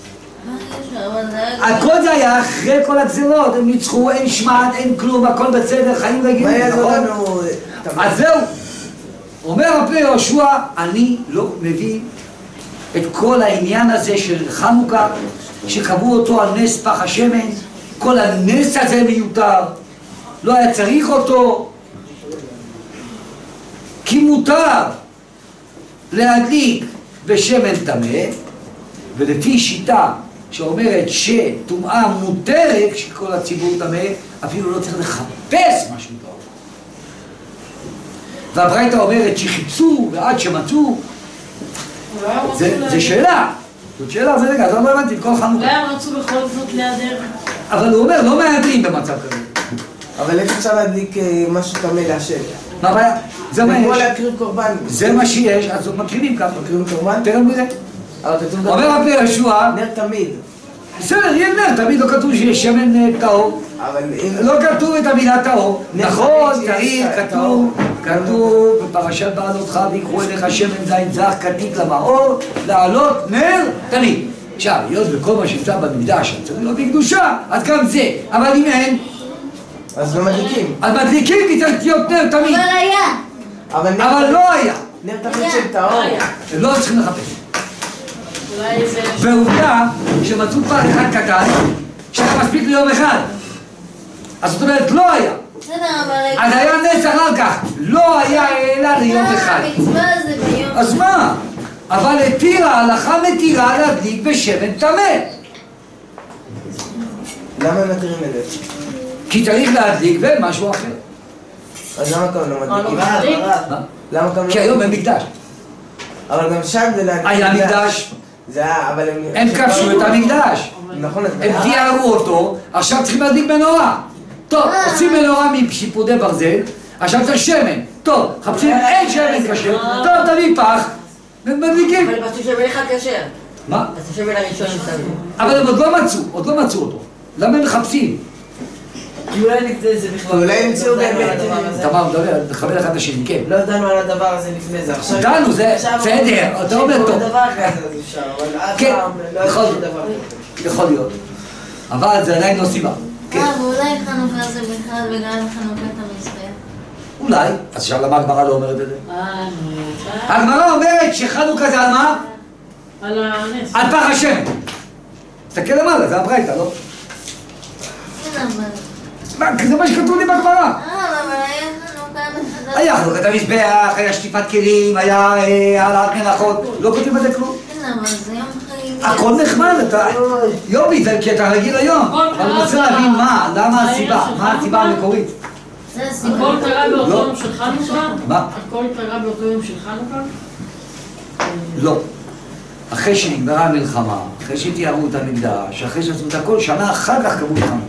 הכל זה היה אחרי כל הגזירות, הם ניצחו, אין שמן, אין כלום, הכל בסדר, חיים רגילים, נכון? אז זהו. אומר הפני יהושע, אני לא מבין את כל העניין הזה של חנוכה, שקבעו אותו על נס פח השמן, כל הנס הזה מיותר, לא היה צריך אותו, כי מותר להדליק בשמן טמא, ולפי שיטה שאומרת שטומאה מותרת, שכל הציבור טמא, אפילו לא צריך לחפש משהו טוב. והברייתא אומרת שחיפשו ועד שמצאו. זה שאלה. זאת שאלה, זה רגע, אז לא הבנתי, כל חנוכה. אולי הם רצו בכל זאת להיעדר. אבל הוא אומר, לא מהדרים במצב כזה. אבל איך אפשר להדליק משהו טמא להשם? מה הבעיה? זה מה זה כמו יש. להקריב קורבן. זה מה שיש, אז מקריבים ככה. מקריבים קורבן? תראה מזה. אבל כתוב גם... אומר רבי יהושע, נר תמיד. בסדר, יהיה נר, תמיד לא כתוב שיש שמן טהור. אבל אם... לא כתוב את המילה טהור. נר נכון, תמיד צריך, שיש כתוב, טהור. כתוב בפרשת בעלותך ויקחו אליך שמן זית זך כתית למאור, לעלות נר תמיד. עכשיו, היות וכל מה שנמצא במקדש, צריך להיות בקדושה, אז גם זה. אבל אם אין, אז לא מדליקים. אז מדליקים כי צריך להיות נר תמיד. אבל היה. אבל נר... אבל לא היה. נר תמיד של טהור. הם לא צריכים לחפש. אולי זה... ועובדה שמצאו פר אחד קטן שהיה מספיק ליום אחד. אז זאת אומרת לא היה. בסדר, אבל... אז היה נס אחר כך. לא היה אלא ליום אחד. המצווה זה ביום... אז מה? אבל התירה, ההלכה מתירה להדליק בשמן טמא. למה מתירים את זה? כי צריך להדליק במשהו אחר. אז למה כאן לא מדליקים? מה? למה כאן לא... כי היום אין מקדש. אבל גם שם זה להדליק... היה מקדש. זה היה, אבל הם... הם כבשו את המקדש. נכון, אז... הם תיארו אותו, עכשיו צריכים להדליק מנורה. טוב, עושים מנורה משיפודי ברזל, עכשיו צריך שמן. טוב, חפשים אין שמן כשר, טוב, תביא פח, ומדליקים. אבל פשוט שמן אחד כשר. מה? אז השמן הראשון שמים. אבל הם עוד לא מצאו, עוד לא מצאו אותו. למה הם מחפשים? אולי נגדה זה בכלל. אולי המציאו באמת. תמר, מדבר, תכוון אחד לשני, כן. לא ידענו על הדבר הזה לפני זה, עכשיו... דנו, זה בסדר, אתה אומר טוב. דבר כזה אז אפשר, אבל עד כן, פעם לא יכול ידענו להיות. דבר כזה. יכול להיות. אבל זה עדיין לא סיבה. כן. אה, ואולי חנוכה זה בכלל בגלל חנוכת המזבח. אולי, אז עכשיו למה הגמרא לא אומרת את זה? אה, נו, הגמרא אומרת שחנוכה זה על מה? על הנס. על פח השמן. תסתכל למעלה, זה הברייתא, לא? כן, אבל... מה, זה מה שכתוב לי בגמרא. אה, אבל היה חנוכה מחדש. היה חנוכת המזבח, היה שטיפת כלים, היה אה, העלאת מלאכות, לא כותבים בזה כלום. כן, אבל זה יום חיים. הכל נחמד, אתה... יובי, זה כי אתה רגיל היום. אבל אני רוצה להבין מה, למה הסיבה, מה הסיבה המקורית. זה הסיבה. הכל קרה באותו לא. יום של חנוכה? מה? הכל קרה באותו יום של חנוכה? לא. אחרי שנגמרה המלחמה, אחרי שתיארו את המקדש, אחרי שעשו את הכל, שנה אחר כך קבעו את חנוכה.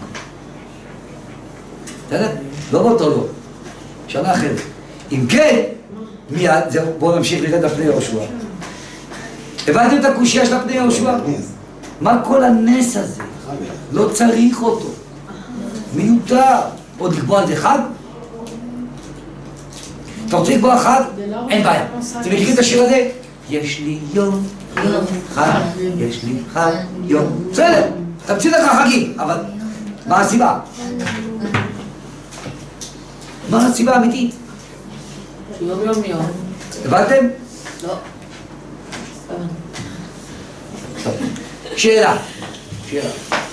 בסדר? לא באותו לא. שנה אחרת. אם כן, מיד, זהו, בואו נמשיך לרד לפני יהושע. הבנתם את הקושייה של הפני יהושע? מה כל הנס הזה? לא צריך אותו. מיותר. עוד לקבוע על זה חג? אתה רוצה לקבוע חג? אין בעיה. אתם מכירים את השיר הזה? יש לי יום, יום חג, יש לי חג, יום. בסדר, תמציא לך חגים, אבל מה הסיבה? מה הסיבה האמיתית? יום יום יום. הבנתם? לא. שאלה. שאלה.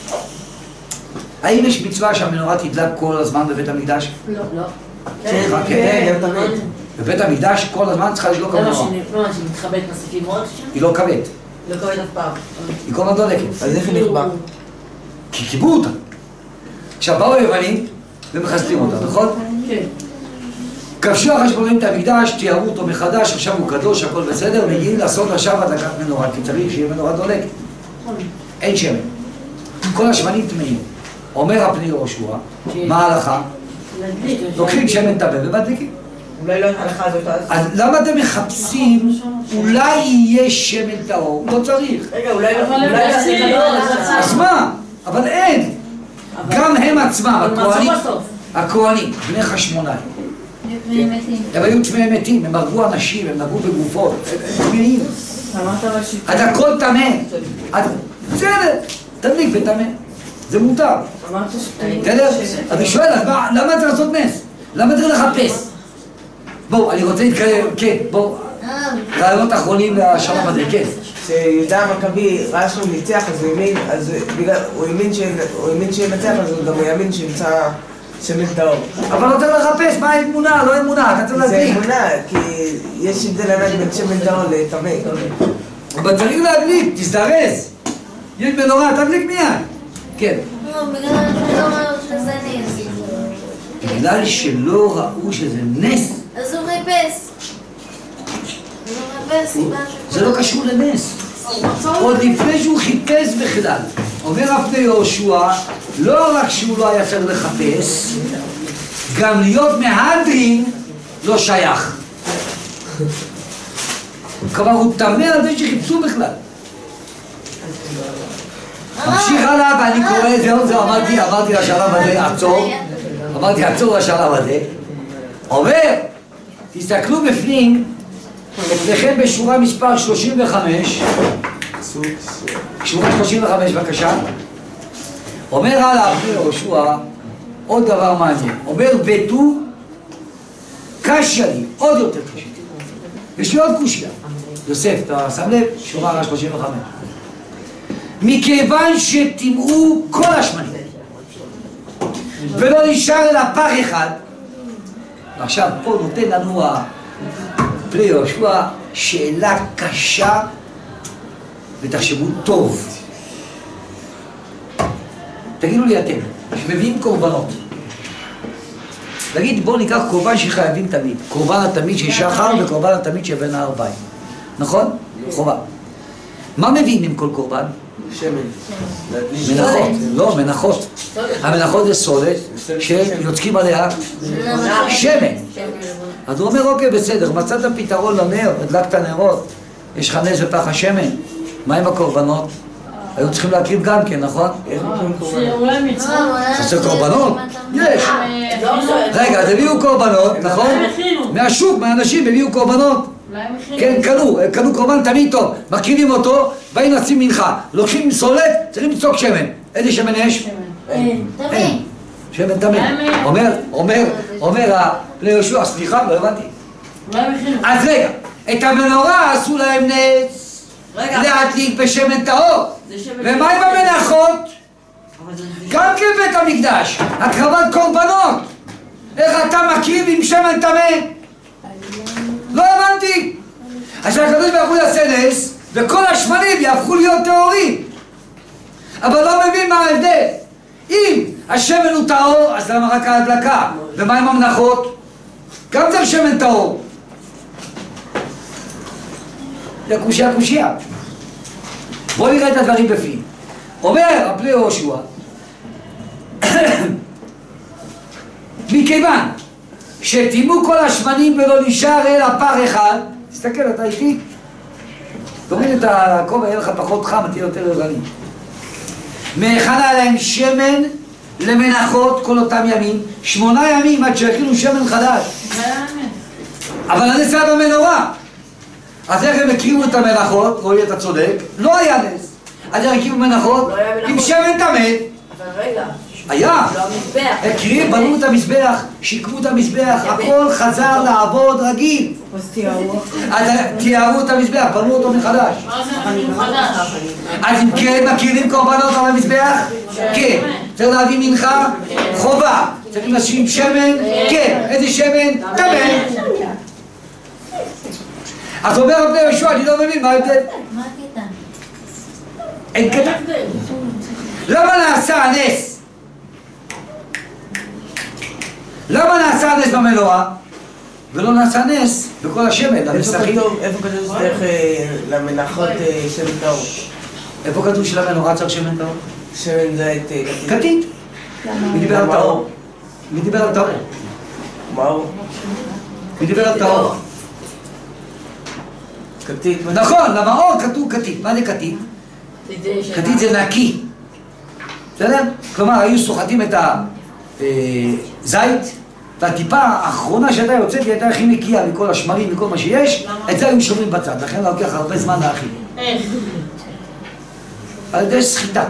האם יש מצווה שהמנורה תדלק כל הזמן בבית המקדש? לא. לא. כן, כן, נר תמיד. בבית המקדש כל הזמן צריכה לשלוק זה מה המנורה. שמתחבאת מוסיפים עוד שם? היא לא כבד, לא קוראים אף פעם. היא כל הזמן דולקת. אז איך היא נכבה? כי קיבלו אותה. עכשיו באו היוונים ומחסלים אותה, נכון? כן. כבשו החשמונאים את המקדש, תיארו אותו מחדש, עכשיו הוא קדוש, הכל בסדר, מגיעים לעשות עכשיו הדלקת מנורה, כי צריך שיהיה מנורה דולקת. אין שמן. כל השמנים טמאים. אומר הפני יהושע, מה ההלכה? להדליק. לוקחים שמן טמא ומדליקים. אולי לא ההלכה הזאת אז... אז למה אתם מחפשים, אולי יהיה שמן טהור? לא צריך. רגע, אולי לא... אבל הם אולי רוצים, לא... אז אז מה? אבל אין. גם הם עצמם, אבל מצאו הכהנים, בסוף. הכהנים, בני חשמונאי. הם היו טמאי מתים, הם הרגו אנשים, הם נגעו בגופות, הם טמאים. אמרת אבל ש... אז הכל טמא. אז בסדר, תדליק וטמא. זה מותר. אמרת ש... בסדר? אז אני שואל, אז מה- למה צריך לעשות נס? למה צריך לחפש? בואו, אני רוצה להתקרב, כן, בואו. רעיונות אחרונים לשלום הזה, כן. כשיהודה המכבי ראה שהוא ניצח, אז הוא האמין, אז בגלל, הוא האמין ש- הוא האמין שינצח, אז הוא גם יאמין שימצא שמן טהור. אבל לא צריך לחפש, מה האמונה, לא אמונה, אתה צריך זה להדליק. אמונה, כי יש הבדל ענק בין שמן טהור לטמא. אבל צריך להדליק, תזדרז. יש מנורה, תדליק מיד. כן. לא, בגלל שלא ראו שזה נס. בגלל שלא ראו שזה נס. אז הוא חיפש. הוא חיפש סיבה זה לא קשור לנס. עוד לפני שהוא חיפש בכלל. אומר רב יהושע, לא רק שהוא לא היה צריך לחפש, גם להיות מהדרין לא שייך. כלומר, הוא תמה על זה שחיפשו בכלל. ממשיך הלאה, ואני קורא את זה, עוד זה אמרתי, אמרתי לשלב הזה, עצור. אמרתי, עצור לשלב הזה. אומר, תסתכלו בפנים, אצלכם בשורה מספר שלושים וחמש, שורה שלושים וחמש בבקשה. אומר הלאה, יהושע, עוד דבר מעניין. אומר, ביתו קשה לי, עוד יותר קשה. יש לי עוד קושיה. יוסף, אתה שם לב? שורה שלושים וחמש. מכיוון שטימאו כל השמנים ולא נשאר אלא פח אחד. ועכשיו פה נותן לנו פני יהושע שאלה קשה, ותחשבו טוב. תגידו לי אתם, שמביאים קורבנות, נגיד בואו ניקח קורבן שחייבים תמיד, קורבן התמיד של שחר וקורבן התמיד של בין הארבעים, נכון? חובה. מה מביאים עם כל קורבן? שמן. מנחות, לא, מנחות. המנחות זה סולת שיוצקים עליה שמן. אז הוא אומר, אוקיי, בסדר, מצאת פתרון לנר, הדלקת נרות, יש לך נס בפח השמן, מה עם הקורבנות? היו צריכים להקריב גם כן, נכון? אולי מצווה. חסר קורבנות? יש. רגע, אז הביאו קורבנות, נכון? מהשוק, מהאנשים הביאו קורבנות. כן, קנו, קנו קורבן תמיד טוב, מקריבים אותו, באים לשים מנחה, לוקחים סולת, צריכים לצוק שמן. איזה שמן יש? תמיד. שמן תמיד. אומר, אומר, אומר ליהושע, סליחה, לא הבנתי. אז רגע, את המנורה עשו להם נס להדליק בשמן טהור. ומה עם המנחות? גם כן בית המקדש, הקרבת קורבנות. איך אתה מקריב עם שמן טמא? לא הבנתי. עכשיו הקדוש ברוך הוא יעשה נס וכל השמנים יהפכו להיות טהורים, אבל לא מבין מה ההבדל. אם השמן הוא טהור, אז למה רק ההדלקה? ומה עם המנחות? גם זה שמן טהור. זה קושיה קושיה. בואו נראה את הדברים בפנים. אומר הפני יהושע, מכיוון שטימאו כל השמנים ולא נשאר אלא פח אחד, תסתכל, אתה איתי? תוריד את הכובע, יהיה לך פחות חם, תהיה יותר ערני. מהכנה להם שמן למנחות כל אותם ימים, שמונה ימים עד שהכינו שמן חדש. אבל הנס היה במנורה. אז איך הם הקימו את המנחות? רואי, אתה צודק, לא היה נס. אז איך הקימו מנחות? עם שמן טמא. אבל רגע. היה. לא המזבח. הקריב, בנו את המזבח, שיקמו את המזבח, הכל חזר לעבוד רגיל. אז תיארו. אז תיארו את המזבח, בנו אותו מחדש. מה זה משהו חדש? אז אם כן מכירים קורבנות על המזבח? כן. צריך להביא מנחה? חובה. צריכים לשים שמן? כן. איזה שמן? טמא. אז אומר רבי יהושע, אני לא מבין מה ההבדל. מה הקטע? אין קטע. למה נעשה הנס? למה נעשה הנס במנורה ולא נעשה נס בכל השמן, המסכים? איפה כתוב שצריך למנחות שמן טהור? איפה כתוב שלמנורה צריך שמן טהור? שמן זית כתית. מי דיבר על טהור? מי דיבר על טהור? מאור? מי דיבר על טהור? כתית. נכון, למאור כתוב כתית. מה זה כתית? כתית זה נקי. בסדר? כלומר, היו סוחטים את הזית, והטיפה האחרונה שהייתה יוצאת היא הייתה הכי נקייה מכל השמרים, מכל מה שיש, את זה היו שומרים בצד, לכן לא לוקח הרבה זמן להכין. על ידי סחיטה.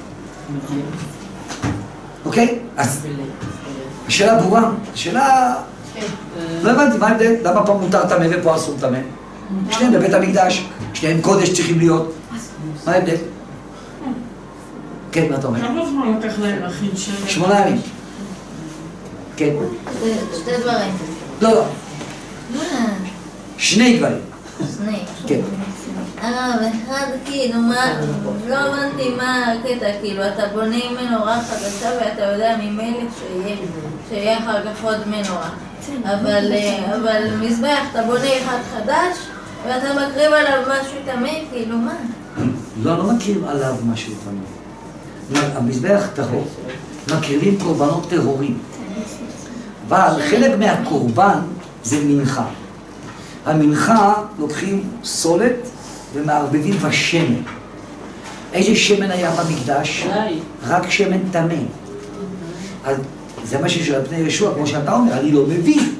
אוקיי? אז השאלה ברורה, השאלה... לא הבנתי, מה ההבדל? למה פעם מותר טמא ופה אסור טמא? שניהם בבית המקדש, שניהם קודש צריכים להיות. מה ההבדל? כן, מה אתה אומר? כמה זמן לקח להם להכין שמן? שמונה ימים. כן. שתי דברים. לא, לא. שני דברים. שני. כן. הרב, אחד כאילו, מה, לא הבנתי מה הקטע, כאילו, אתה בונה מנורה חדשה ואתה יודע ממילא שיהיה, שיהיה אחר כך עוד מנורה. אבל, אבל מזבח, אתה בונה אחד חדש ואתה מקריב עליו משהו טמא, כאילו, מה? לא, לא מקריב עליו משהו טמא. המזבח טהור. מקריבים קורבנות טהורים. אבל חלק מהקורבן זה מנחה. המנחה לוקחים סולת ומערבבים בשמן. איזה שמן היה במקדש? רק שמן טמא. אז זה מה ששואל פני ישוע, כמו שאתה אומר, אני לא מבין.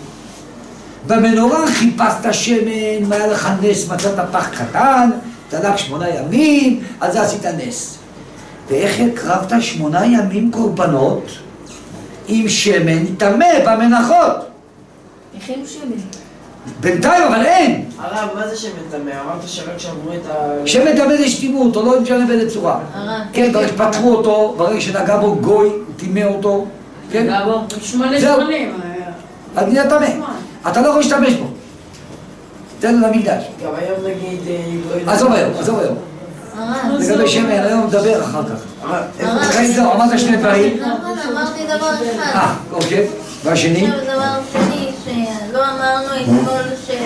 במנורה חיפשת שמן, היה לך נס, מצאת פח קטן, תדק שמונה ימים, אז זה עשית נס. ואיך הקרבת שמונה ימים קורבנות עם שמן טמא במנחות? הכינו שמן. בינתיים, אבל אין. הרב, מה זה שמן טמא? אמרת שרק שברו את ה... שמן טמא זה שטימו אותו, לא נשנה באיזה צורה. הרב. כן, ברגע שפתחו אותו, ברגע שנגע בו גוי, טימא אותו. כן? שמונה זהו. שמונים. אז נהיה טמא. אתה לא יכול להשתמש בו. תן לו למקדש. גם היום נגיד... עזוב היום, עזוב היום. הרב. לגבי שמן, היום נדבר אחר כך. הרב, אחרי זה, אמרת שני דברים. נכון, אמרתי דבר אחד. אה, אוקיי. והשני? עכשיו דבר שני, שלא אמרנו אתמול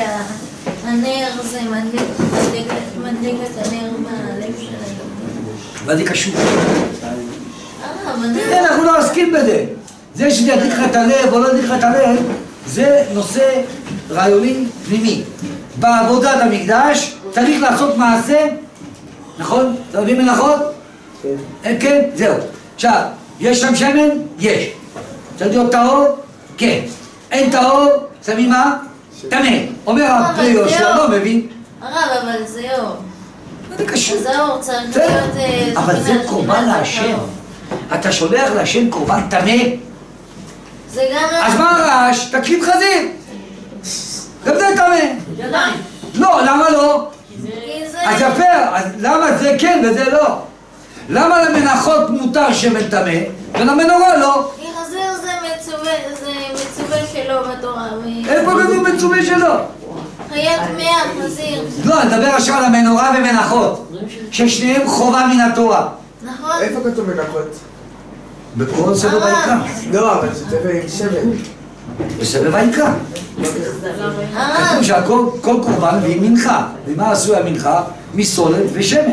שהנר זה מדליק מדליק את הנר בלב של הילדים. מה זה קשור? הרב, הנר... כן, אנחנו לא עוסקים בזה. זה שזה ידליק לך את הלב או לא ידליק לך את הלב, זה נושא רעיוני פנימי. בעבודת המקדש צריך לעשות מעשה, נכון? אתה מבין מנחות? כן. כן, זהו. עכשיו, יש שם שמן? יש. צריך להיות טהור? כן. אין טהור? שמים מה? טמא. אומר הפרי יהושע, לא מבין. הרב, אבל זה אור. מה זה קשור? זה אור, צריך להיות... אבל זה קורבן להשם. אתה שולח להשם קורבן טמא? זה גם... אז מה הרעש? תקריב חזיר. גם זה טמא. ידיים. לא, למה לא? כי זה... אז יפה, אז למה זה כן וזה לא? למה למנחות מותר שמן טמא ולמנורה לא? כי חזיר זה מצווה, זה מצווה שלו בתורה. איפה כתוב מצווה שלו? חיית טמאה, חזיר. לא, אני מדבר עכשיו על המנורה ומנחות ששניהם חובה מן התורה. נכון? איפה כתוב מנחות? בכל סבב ויקרא. לא, אבל זה צריך עם שמן. בסבב ויקרא. הרב, כתוב שהכל כל קורבן ועם מנחה. ומה עשוי המנחה? מסולת ושמן.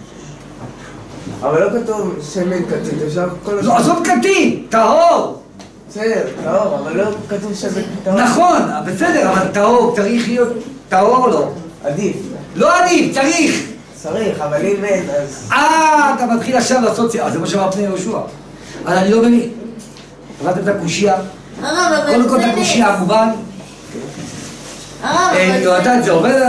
אבל לא כתוב שמן קטין, אפשר כל לא, עזוב קטין, טהור. בסדר, טהור, אבל לא כתוב שמן טהור. נכון, בסדר, אבל טהור צריך להיות טהור או לא? עדיף. לא עדיף, צריך. צריך, אבל אם אין, אז... אה, אתה מתחיל עכשיו לעשות... זה מה שאמר פני יהושע. אבל אני לא מבין. הבנתם את הקושייה? הרב, אבל קודם כל את זה הקושייה נס. המובן. הרב, אבל יהודה, זה עובד?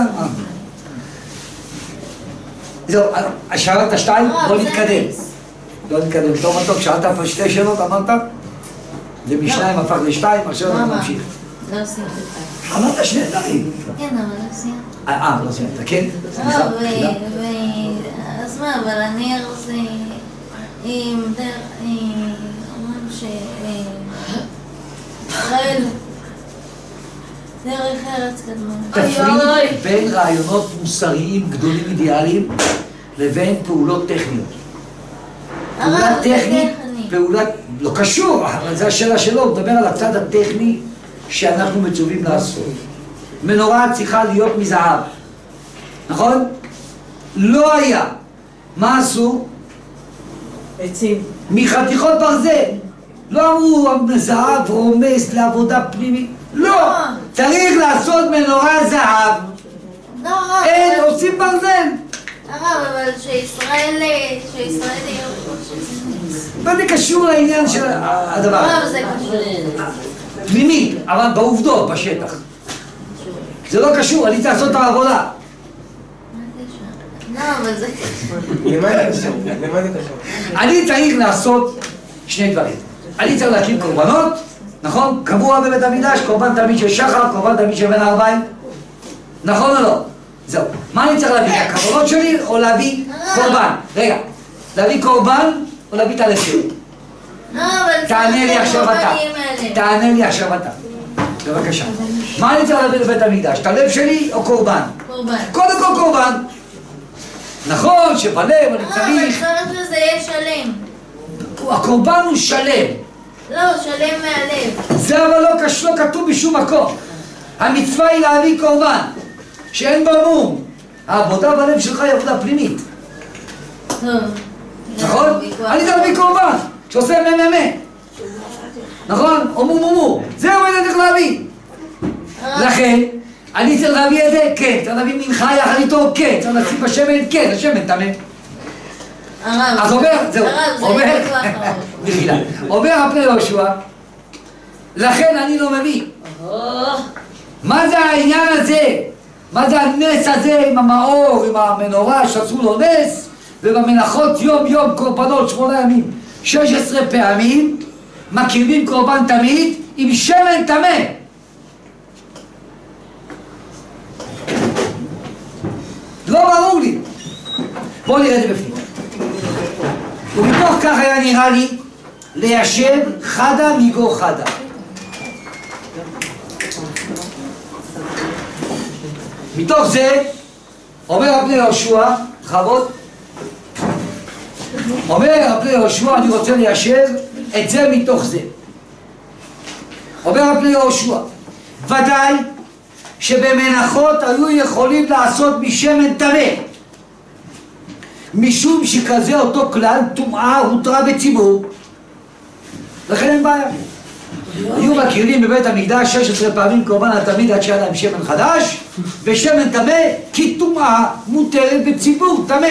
זהו, שאלת שתיים? הרב, בוא זה נתקדם. נס. לא נתקדם. טוב, טוב, שאלת פה שתי שאלות, אמרת? זה משניים הפך לשתיים, עכשיו מה, אנחנו מה? נמשיך. לא סיימת. אמרת שני דברים. כן, אבל לא סיימת. אה, אה, לא סיימת, כן? סליחה, הרב, תחילה. ו... ו- אז מה, אבל הנר זה... עם דר... אומרים ש... ישראל... דרך ארץ קדמון. תפריד בין רעיונות מוסריים גדולים אידיאליים לבין פעולות טכניות. פעולה הרב, זה טכנית, טכני. פעולה... לא קשור, אבל זו השאלה שלו, הוא מדבר על הצד הטכני שאנחנו מצווים לעשות. מנורה צריכה להיות מזהב, נכון? לא היה. מה עשו? עצים. מחתיכות ברזל. לא אמרו, זהב רומס לעבודה פנימית. לא! צריך לעשות מנורה זהב. לא, הרב, אין, אבל- עושים ברזל. הרב, אבל שישראל... שישראל יהיו... מה זה קשור לעניין של הדבר? הרב, זה קשור. פנימית, אבל בעובדות, בשטח. זה לא קשור, אני צריך לעשות את העבודה. מה זה שם? לא, אבל זה קשור. למה זה קשור? למה זה קשור? אני צריך לעשות שני דברים. אני צריך להקים קורבנות, נכון? קבוע בבית המקדש, קורבן תמיד של שחר, קורבן תמיד של בין הערביים. נכון או לא? זהו. מה אני צריך להביא? את הקורבנות שלי או להביא קורבן? רגע, להביא קורבן או להביא את הלב שלי? לא, אבל... תענה לי עכשיו אתה. קורבנים האלה. תענה לי עכשיו אתה. בבקשה. מה אני צריך להביא לבית המקדש? את הלב שלי או קורבן? קורבן. קודם כל קורבן. נכון שבלב אני אבל צריך, צריך שזה יהיה שלם. הקורבן הוא שלם. לא, שלם מהלב. זה אבל לא קשור, לא כתוב בשום מקום. המצווה היא להביא קורבן שאין בו מום. העבודה בלב שלך היא עבודה פנימית. טוב. נכון? אני צריך להביא קורבן שעושה מממה. נכון? או מו מו מו. זה מה אני צריך להביא. לכן, אני צריך להביא את זה? כן. צריך להביא מנחה יחד איתו? כן. צריך להציב בשמן? כן. השמן טמא. הרב. אז אומר, זהו. הרב, זה אומר, יהיה כוח הרב. מחילה. אומר הפני יהושע, לכן אני לא מביא. מה זה העניין הזה? מה זה הנס הזה עם המאור, עם המנורה שעשו לו נס, ובמנחות יום יום קורבנות שמונה ימים, שש עשרה פעמים, מקריבים קורבן תמיד עם שמן טמא. לא ברור לי. בואו נראה את זה בפנים. ומתוך כך היה נראה לי ליישב חדה מגו חדה. מתוך זה אומר הפני יהושע, חבות, אומר הפני יהושע, אני רוצה ליישב את זה מתוך זה. אומר הפני יהושע, ודאי שבמנחות היו יכולים לעשות משמן טמא, משום שכזה אותו כלל טומאה הותרה בציבור, לכן אין בעיה. היו מקריבים בבית המקדש שש עשרה פעמים קורבן התמיד עד שהיה להם שמן חדש, ושמן טמא כי טומאה מותרת בציבור טמא,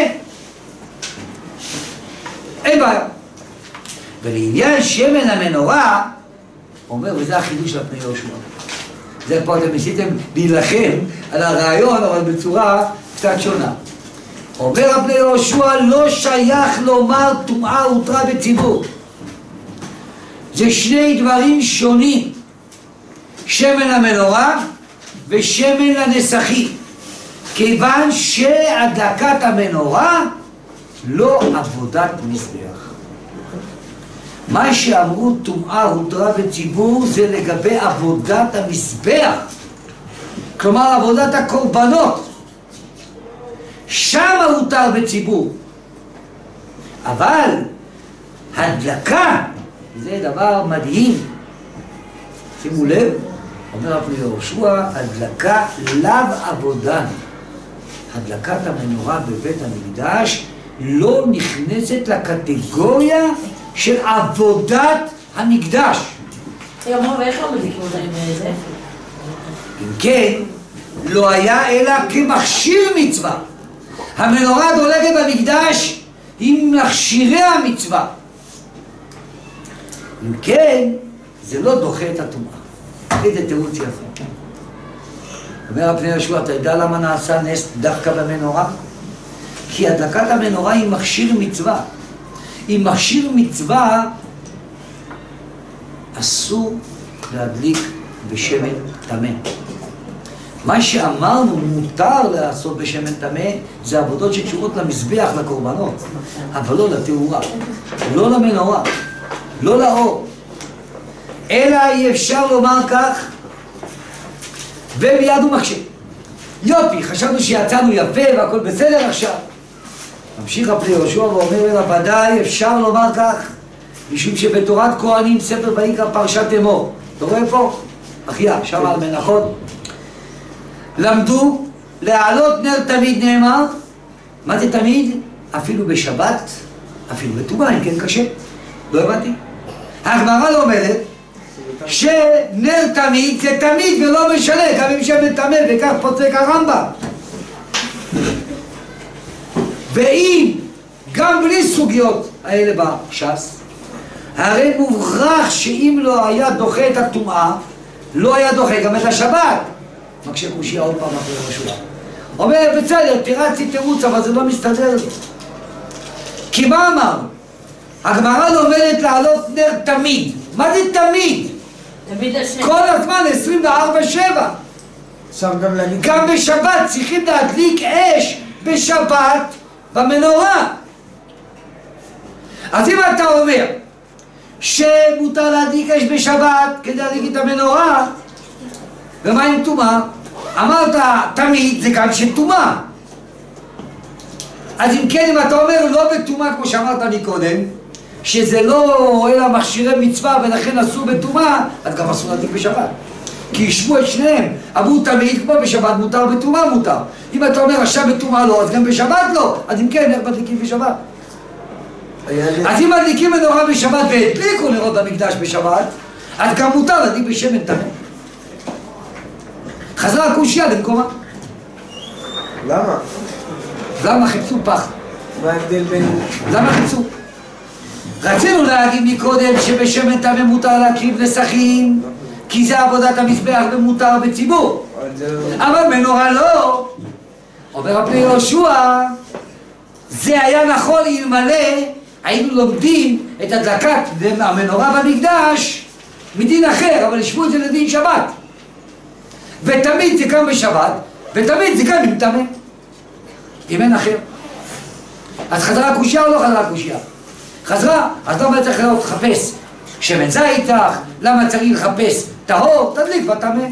אין בעיה. ולעניין שמן המנורה, אומר, וזה החידוש של הפני יהושע, זה פה אתם ניסיתם להילחם על הרעיון אבל בצורה קצת שונה. אומר הפני יהושע, לא שייך לומר טומאה הותרה בציבור, זה שני דברים שונים, שמן המנורה ושמן לנסכים, כיוון שהדלקת המנורה לא עבודת מזבח. מה שאמרו טומאה הותרה בציבור זה לגבי עבודת המזבח, כלומר עבודת הקורבנות, שם הותר בציבור. אבל הדלקה זה דבר מדהים. שימו לב, אומר הפני יהושע, הדלקה לאו עבודן. הדלקת המנורה בבית המקדש לא נכנסת לקטגוריה של עבודת המקדש. אמרו, ואיך לא מדליקים אותה עם זה? אם כן, לא היה אלא כמכשיר מצווה. המנורה דולקת במקדש עם מכשירי המצווה. אם כן, זה לא דוחה את הטומאה. איזה תירוץ יפה. אומר הפני יהושע, אתה יודע למה נעשה נס דווקא במנורה? כי הדלקת המנורה היא מכשיר מצווה. עם מכשיר מצווה אסור להדליק בשמן טמא. מה שאמרנו מותר לעשות בשמן טמא זה עבודות שקשורות למזבח, לקורבנות, אבל לא לתאורה, לא למנורה, לא לאור. אלא אי אפשר לומר כך ומיד הוא מקשה. יופי, חשבנו שיצאנו יפה והכל בסדר עכשיו. ממשיך הפני יהושע ואומר, אלא ודאי אפשר לומר כך, משום שבתורת כהנים ספר ויקרא פרשת אמור, אתה רואה פה? אחיה, שם על מנחות, למדו להעלות נר תמיד, נאמר. מה זה תמיד? אפילו בשבת, אפילו בטומאה, אם כן קשה. לא הבנתי. הגמרא לא אומרת שנר תמיד זה תמיד ולא משנה, גם אם שמן טמא, וכך פוסק הרמב"ם. ואם גם בלי סוגיות האלה בש"ס, הרי מוכרח שאם לא היה דוחה את הטומאה, לא היה דוחה גם את השבת. מקשה קושיה עוד פעם אחרי יהושע. אומר, בסדר, תירצתי תירוץ, אבל זה לא מסתדר לי. כי מה אמר? הגמרא לומדת לעלות נר תמיד. מה זה תמיד? תמיד השם. כל הזמן, עשרים וארבע שבע. אפשר גם להגיד... גם בשבת צריכים להדליק אש בשבת במנורה. אז אם אתה אומר שמותר להדליק אש בשבת כדי להדליק את המנורה, ומה עם טומאה? אמרת תמיד זה גם של טומאה. אז אם כן, אם אתה אומר לא בטומאה כמו שאמרת מקודם, שזה לא אלא מכשירי מצווה ולכן אסור בטומאה, אז גם אסור להדליק בשבת. כי ישבו את שניהם, אמרו תמיד כמו בשבת מותר, בטומאה מותר. אם אתה אומר עכשיו בטומאה לא, אז גם בשבת לא. אז אם כן, איך מדליקים בשבת? אז אם מדליקים מנורה בשבת והדליקו נרות במקדש בשבת, אז גם מותר להדליק בשמן טמא. חזרה הקושיה למקומה. למה? למה חיפשו פח? מה ההבדל בין... למה חיפשו? רצינו להגיד מקודם שבשמן טמא מותר להקריב נסכים, כי זה עבודת המזבח ומותר בציבור. אבל מנורה לא. אומר הפני יהושע, זה היה נכון אלמלא היינו לומדים את הדלקת המנורה במקדש מדין אחר, אבל ישבו את זה לדין שבת. ותמיד זה גם בשבת, ותמיד זה גם עם טמא. אם אין אחר. אז חזרה הקושיה או לא חזרה הקושיה? חזרה, אז למה צריך לחפש שמן זית לך? למה צריך לחפש טהור? תדליק בטמא.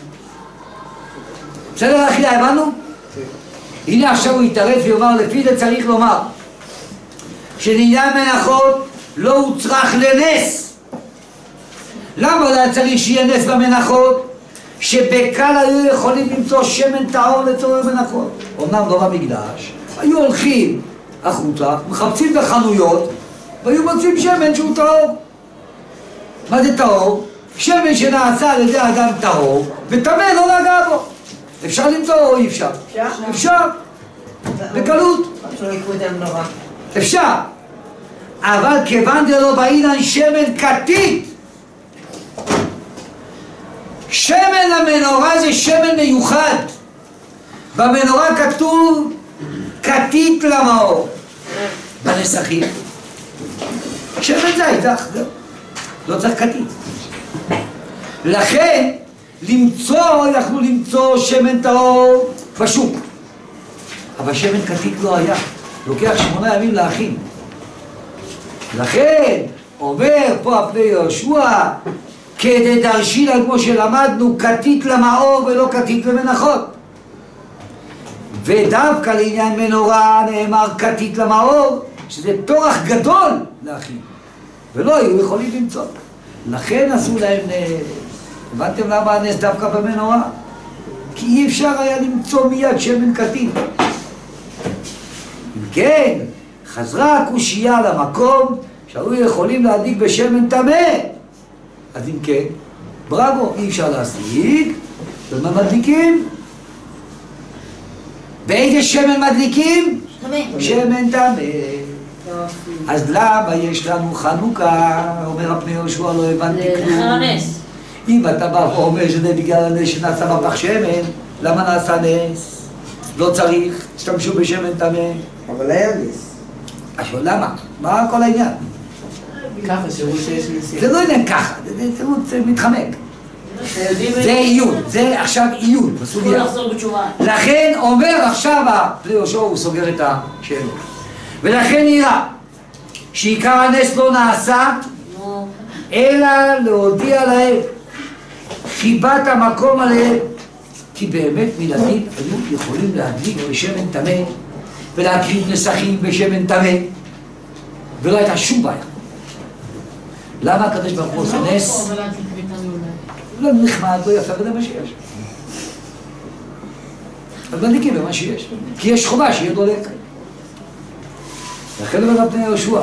בסדר אחי, הבנו? הנה עכשיו הוא יתערף ויאמר, לפי זה צריך לומר שלעניין מנחות לא הוצרך לנס. למה לא צריך שיהיה נס במנחות? שבקל היו יכולים למצוא שמן טהור לצורך מנחות. אמנם לא במקדש, היו הולכים החוצה, מחפשים בחנויות והיו מוצאים שמן שהוא טהור. מה זה טהור? שמן שנעשה על ידי אדם טהור וטמא לא נגע בו. אפשר למצוא או אי אפשר? אפשר. אפשר, בקלות. שלא יקחו את המנורה. אפשר, אבל כיוון דלא באינן שמן כתית, שמן למנורה זה שמן מיוחד. במנורה כתוב כתית למאור. בנסחים שמן זית, לא, לא צריך כתית. לכן למצוא, אנחנו למצוא שמן טהור בשוק, אבל שמן כתית לא היה, לוקח שמונה ימים להכין. לכן אומר פה הפני יהושע כדי דרשינן, כמו שלמדנו, כתית למאור ולא כתית למנחות. ודווקא לעניין מנורה נאמר כתית למאור, שזה טורח גדול להכין, ולא היו יכולים למצוא. לכן עשו להם, הבנתם למה הנס דווקא במנורה? כי אי אפשר היה למצוא מיד שמן כתית. אם כן, חזרה הקושיה למקום שהיו יכולים להדליק בשמן טמא. אז אם כן, בראבו, אי אפשר להסליק, ומה מדליקים? באיזה שמן מדליקים? טמא. שמן טמא. אז למה יש לנו חנוכה? אומר הפני יהושע, לא הבנתי זה כלום. אחר הנס. אם אתה בא ואומר שזה בגלל הנס שנעשה בפח שמן, למה נעשה נס? לא צריך, תשתמשו בשמן טמא. אבל היה נס. עכשיו למה? מה כל העניין? ככה, שירו שיש נסים. זה לא עניין ככה, זה תירוץ מתחמק. זה עיון, זה עכשיו עיון יכול בסוגיה. לחזור בתשובה. לכן אומר עכשיו הפני יהושע, הוא סוגר את השאלות. ולכן נראה שעיקר הנס לא נעשה נו, אלא להודיע להם חיבת המקום עליהם, כי באמת מילדים היו יכולים להדליק בשמן טמא ולהקריב נסכים בשמן טמא ולא הייתה שום בעיה. למה הקדוש ברוך הוא עושה נס? לא נחמד, לא יפה, וזה מה שיש. אז מדליקים במה שיש, כי יש חובה שיהיה דולק. לכן אומר הפני יהושע,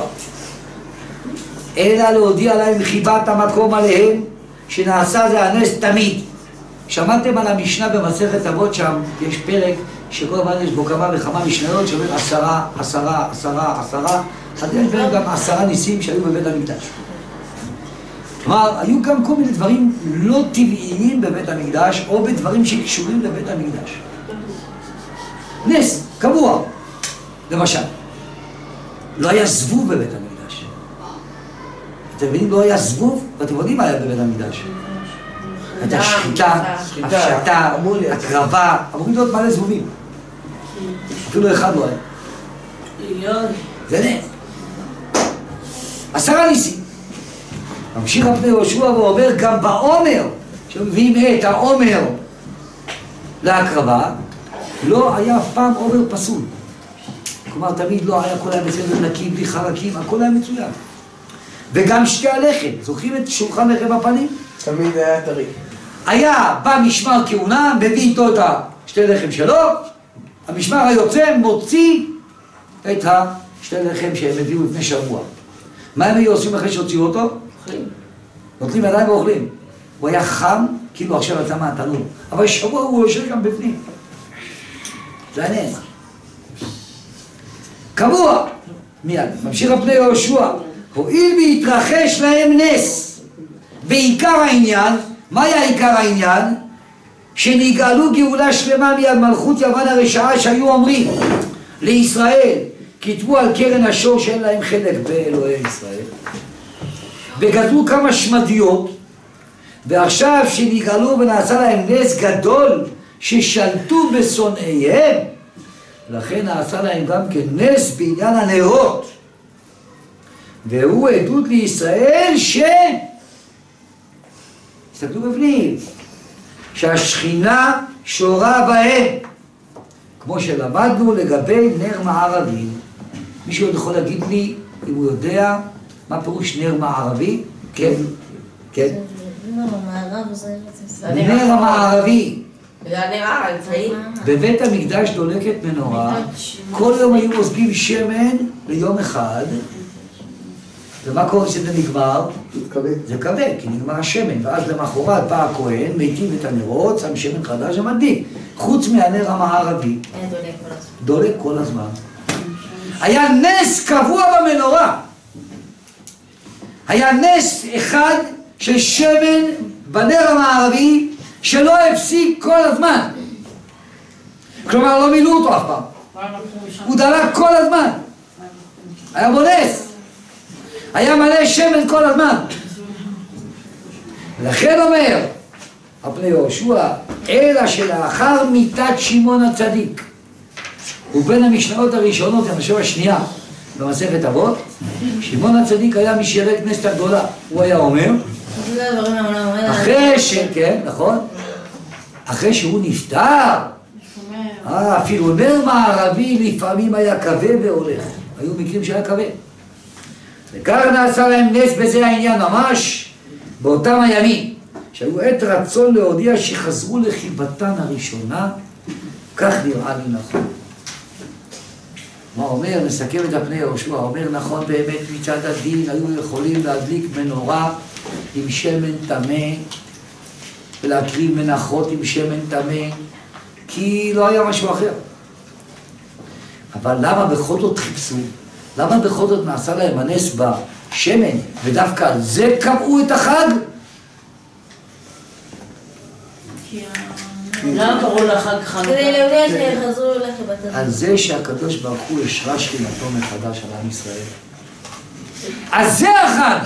אלא להודיע להם חיבת המקום עליהם שנעשה זה הנס תמיד. שמעתם על המשנה במסכת אבות, שם יש פרק שכל הזמן יש בו כמה וכמה משניות שאומר עשרה, עשרה, עשרה, עשרה, אז יש בהם גם עשרה ניסים שהיו בבית המקדש. כלומר, היו גם כל מיני דברים לא טבעיים בבית המקדש או בדברים שקשורים לבית המקדש. נס, קבוע, למשל, לא היה זבוב בבית המקדש. אתם מבינים? לא היה זבוב, ואתם יודעים מה היה בבית המקדש. הייתה שחיטה, הפשטה, הקרבה, אמורים להיות מלא זבובים. אפילו אחד לא היה. זה נס. עשרה ניסים. ממשיך הפני יהושע ואומר גם בעומר, שמביאים את העומר להקרבה, לא היה אף פעם עומר פסול. כלומר, תמיד לא היה כל היום בסדר נקי, בלי חרקים, הכל היה מצוין. וגם שתי הלחם, זוכרים את שולחן לחם הפנים? תמיד היה טרי. היה בא משמר כהונה, מביא איתו את השתי לחם שלו, המשמר היוצא מוציא את השתי לחם שהם הביאו לפני שבוע. מה הם היו עושים אחרי שהוציאו אותו? אוכלים. נוטלים ידיים ואוכלים. הוא היה חם, כאילו עכשיו יצא מהתנור. אבל שבוע הוא יושב גם בפנים. זה הנס. קבוע. מיד, ממשיך הפני יהושע. הואיל והתרחש להם נס. בעיקר העניין, מה היה עיקר העניין? שנגאלו גאולה שלמה מיד מלכות יוון הרשעה, שהיו אומרים לישראל, כתבו על קרן השור שאין להם חלק באלוהי ישראל, וגדלו כמה שמדיות, ועכשיו שנגאלו ונעשה להם נס גדול ששלטו בשונאיהם, לכן נעשה להם גם כן נס בעניין הנרות, והוא עדות לישראל ש... תסתכלו בפנים, שהשכינה שורה בהם, כמו שלמדנו לגבי נר מערבי. מישהו עוד יכול להגיד לי אם הוא יודע מה פירוש נר מערבי? כן, כן. נר המערבי. זה הנר האמצעי. בבית המקדש דולקת מנורה, כל יום היו מוזגים שמן ליום אחד, ומה קורה שזה נגמר? זה כבד, כי נגמר השמן, ואז למחרת בא הכהן, מיטיב את הנרות, שם שמן חדש ומדליק. חוץ מהנר המערבי, דולק כל הזמן. היה נס קבוע במנורה. היה נס אחד של שמן בנר המערבי שלא הפסיק כל הזמן. כלומר, לא מילאו אותו אף פעם. הוא דלק כל הזמן. היה בו נס. היה מלא שמן כל הזמן. לכן אומר הפני יהושע, אלא שלאחר מיתת שמעון הצדיק, ובין המשניות הראשונות, המשנה השנייה במסכת אבות, שמעון הצדיק היה מי שירא כנסת הגדולה. הוא היה אומר, אחרי ש... כן, נכון? אחרי שהוא נפטר, אפילו נר מערבי לפעמים היה כבד והולך. היו מקרים שהיה כבד. וכך נעשה להם נס בזה העניין ממש באותם הימים שהיו עת רצון להודיע שחזרו לחיבתן הראשונה. כך נראה לי נכון. מה אומר? נסכם את הפני יהושע. אומר נכון באמת, מצד הדין היו יכולים להדליק מנורה עם שמן טמא ולהקריב מנחות עם שמן טמא, כי לא היה משהו אחר. אבל למה בכל זאת חיפשו? למה בכל זאת נעשה להם הנס בשמן, ודווקא על זה קבעו את החג? למה קראו לחג חנוכה? כדי להודיע שיחזרו לחיבתן. על זה שהקדוש ברוך הוא השרה שכינתו מחדש על עם ישראל. אז זה החג!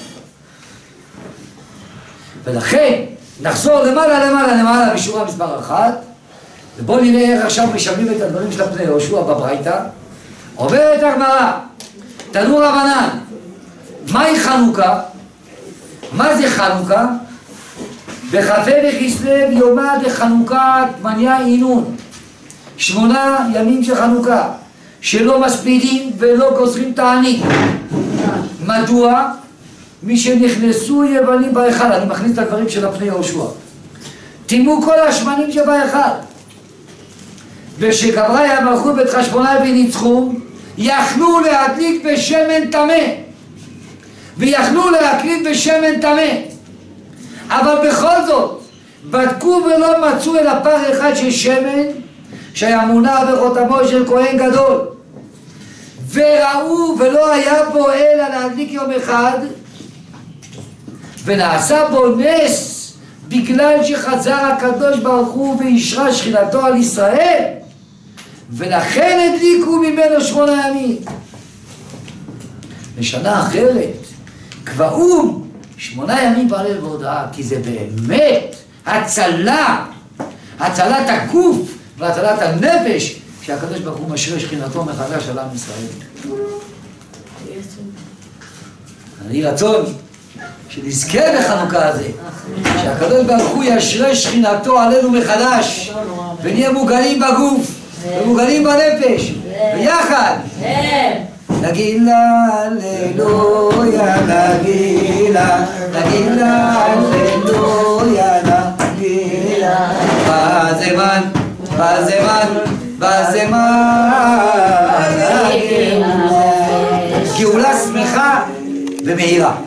ולכן נחזור למעלה למעלה למעלה בשורה מספר אחת, ובואו נראה איך עכשיו משלמים את הדברים של הפני יהושע בברייתא. אומרת הגמרא, תנו רבנן, מהי חנוכה? מה זה חנוכה? בכ"ה בכסלו יומא דחנוכה מניה אינון, שמונה ימים של חנוכה שלא מספידים ולא גוזרים תענית. מדוע? מי שנכנסו יוונים בהיכל, אני מכניס את הדברים של הפני יהושע, טימאו כל השמנים שבהיכל, ושגברי המלכו בית חשבונאי וניצחום, יכלו להדליק בשמן טמא ויכלו להקריב בשמן טמא, אבל בכל זאת בדקו ולא מצאו אלא פר אחד של שמן שהיה מונח בחותמו של כהן גדול, וראו ולא היה בו אלא להדליק יום אחד, ונעשה בו נס בגלל שחזר הקדוש ברוך הוא וישרה שכינתו על ישראל, ולכן הדליקו ממנו שמונה ימים. בשנה אחרת קבעו שמונה ימים בהלל והודאה, כי זה באמת הצלה, הצלת הגוף והצלת הנפש, שהקדוש ברוך הוא משרה שכינתו מחדש על עם ישראל. אני רצון שנזכה בחנוכה הזה, שהקדוש ברוך הוא ישרה שכינתו עלינו מחדש, ונהיה מוגנים בגוף ומוגנים בנפש, ביחד. נגילה, הללויה, נגילה, נגילה, הללויה, נגילה. בזמן, בזמן, בזמן. גאולה שמחה ומהירה.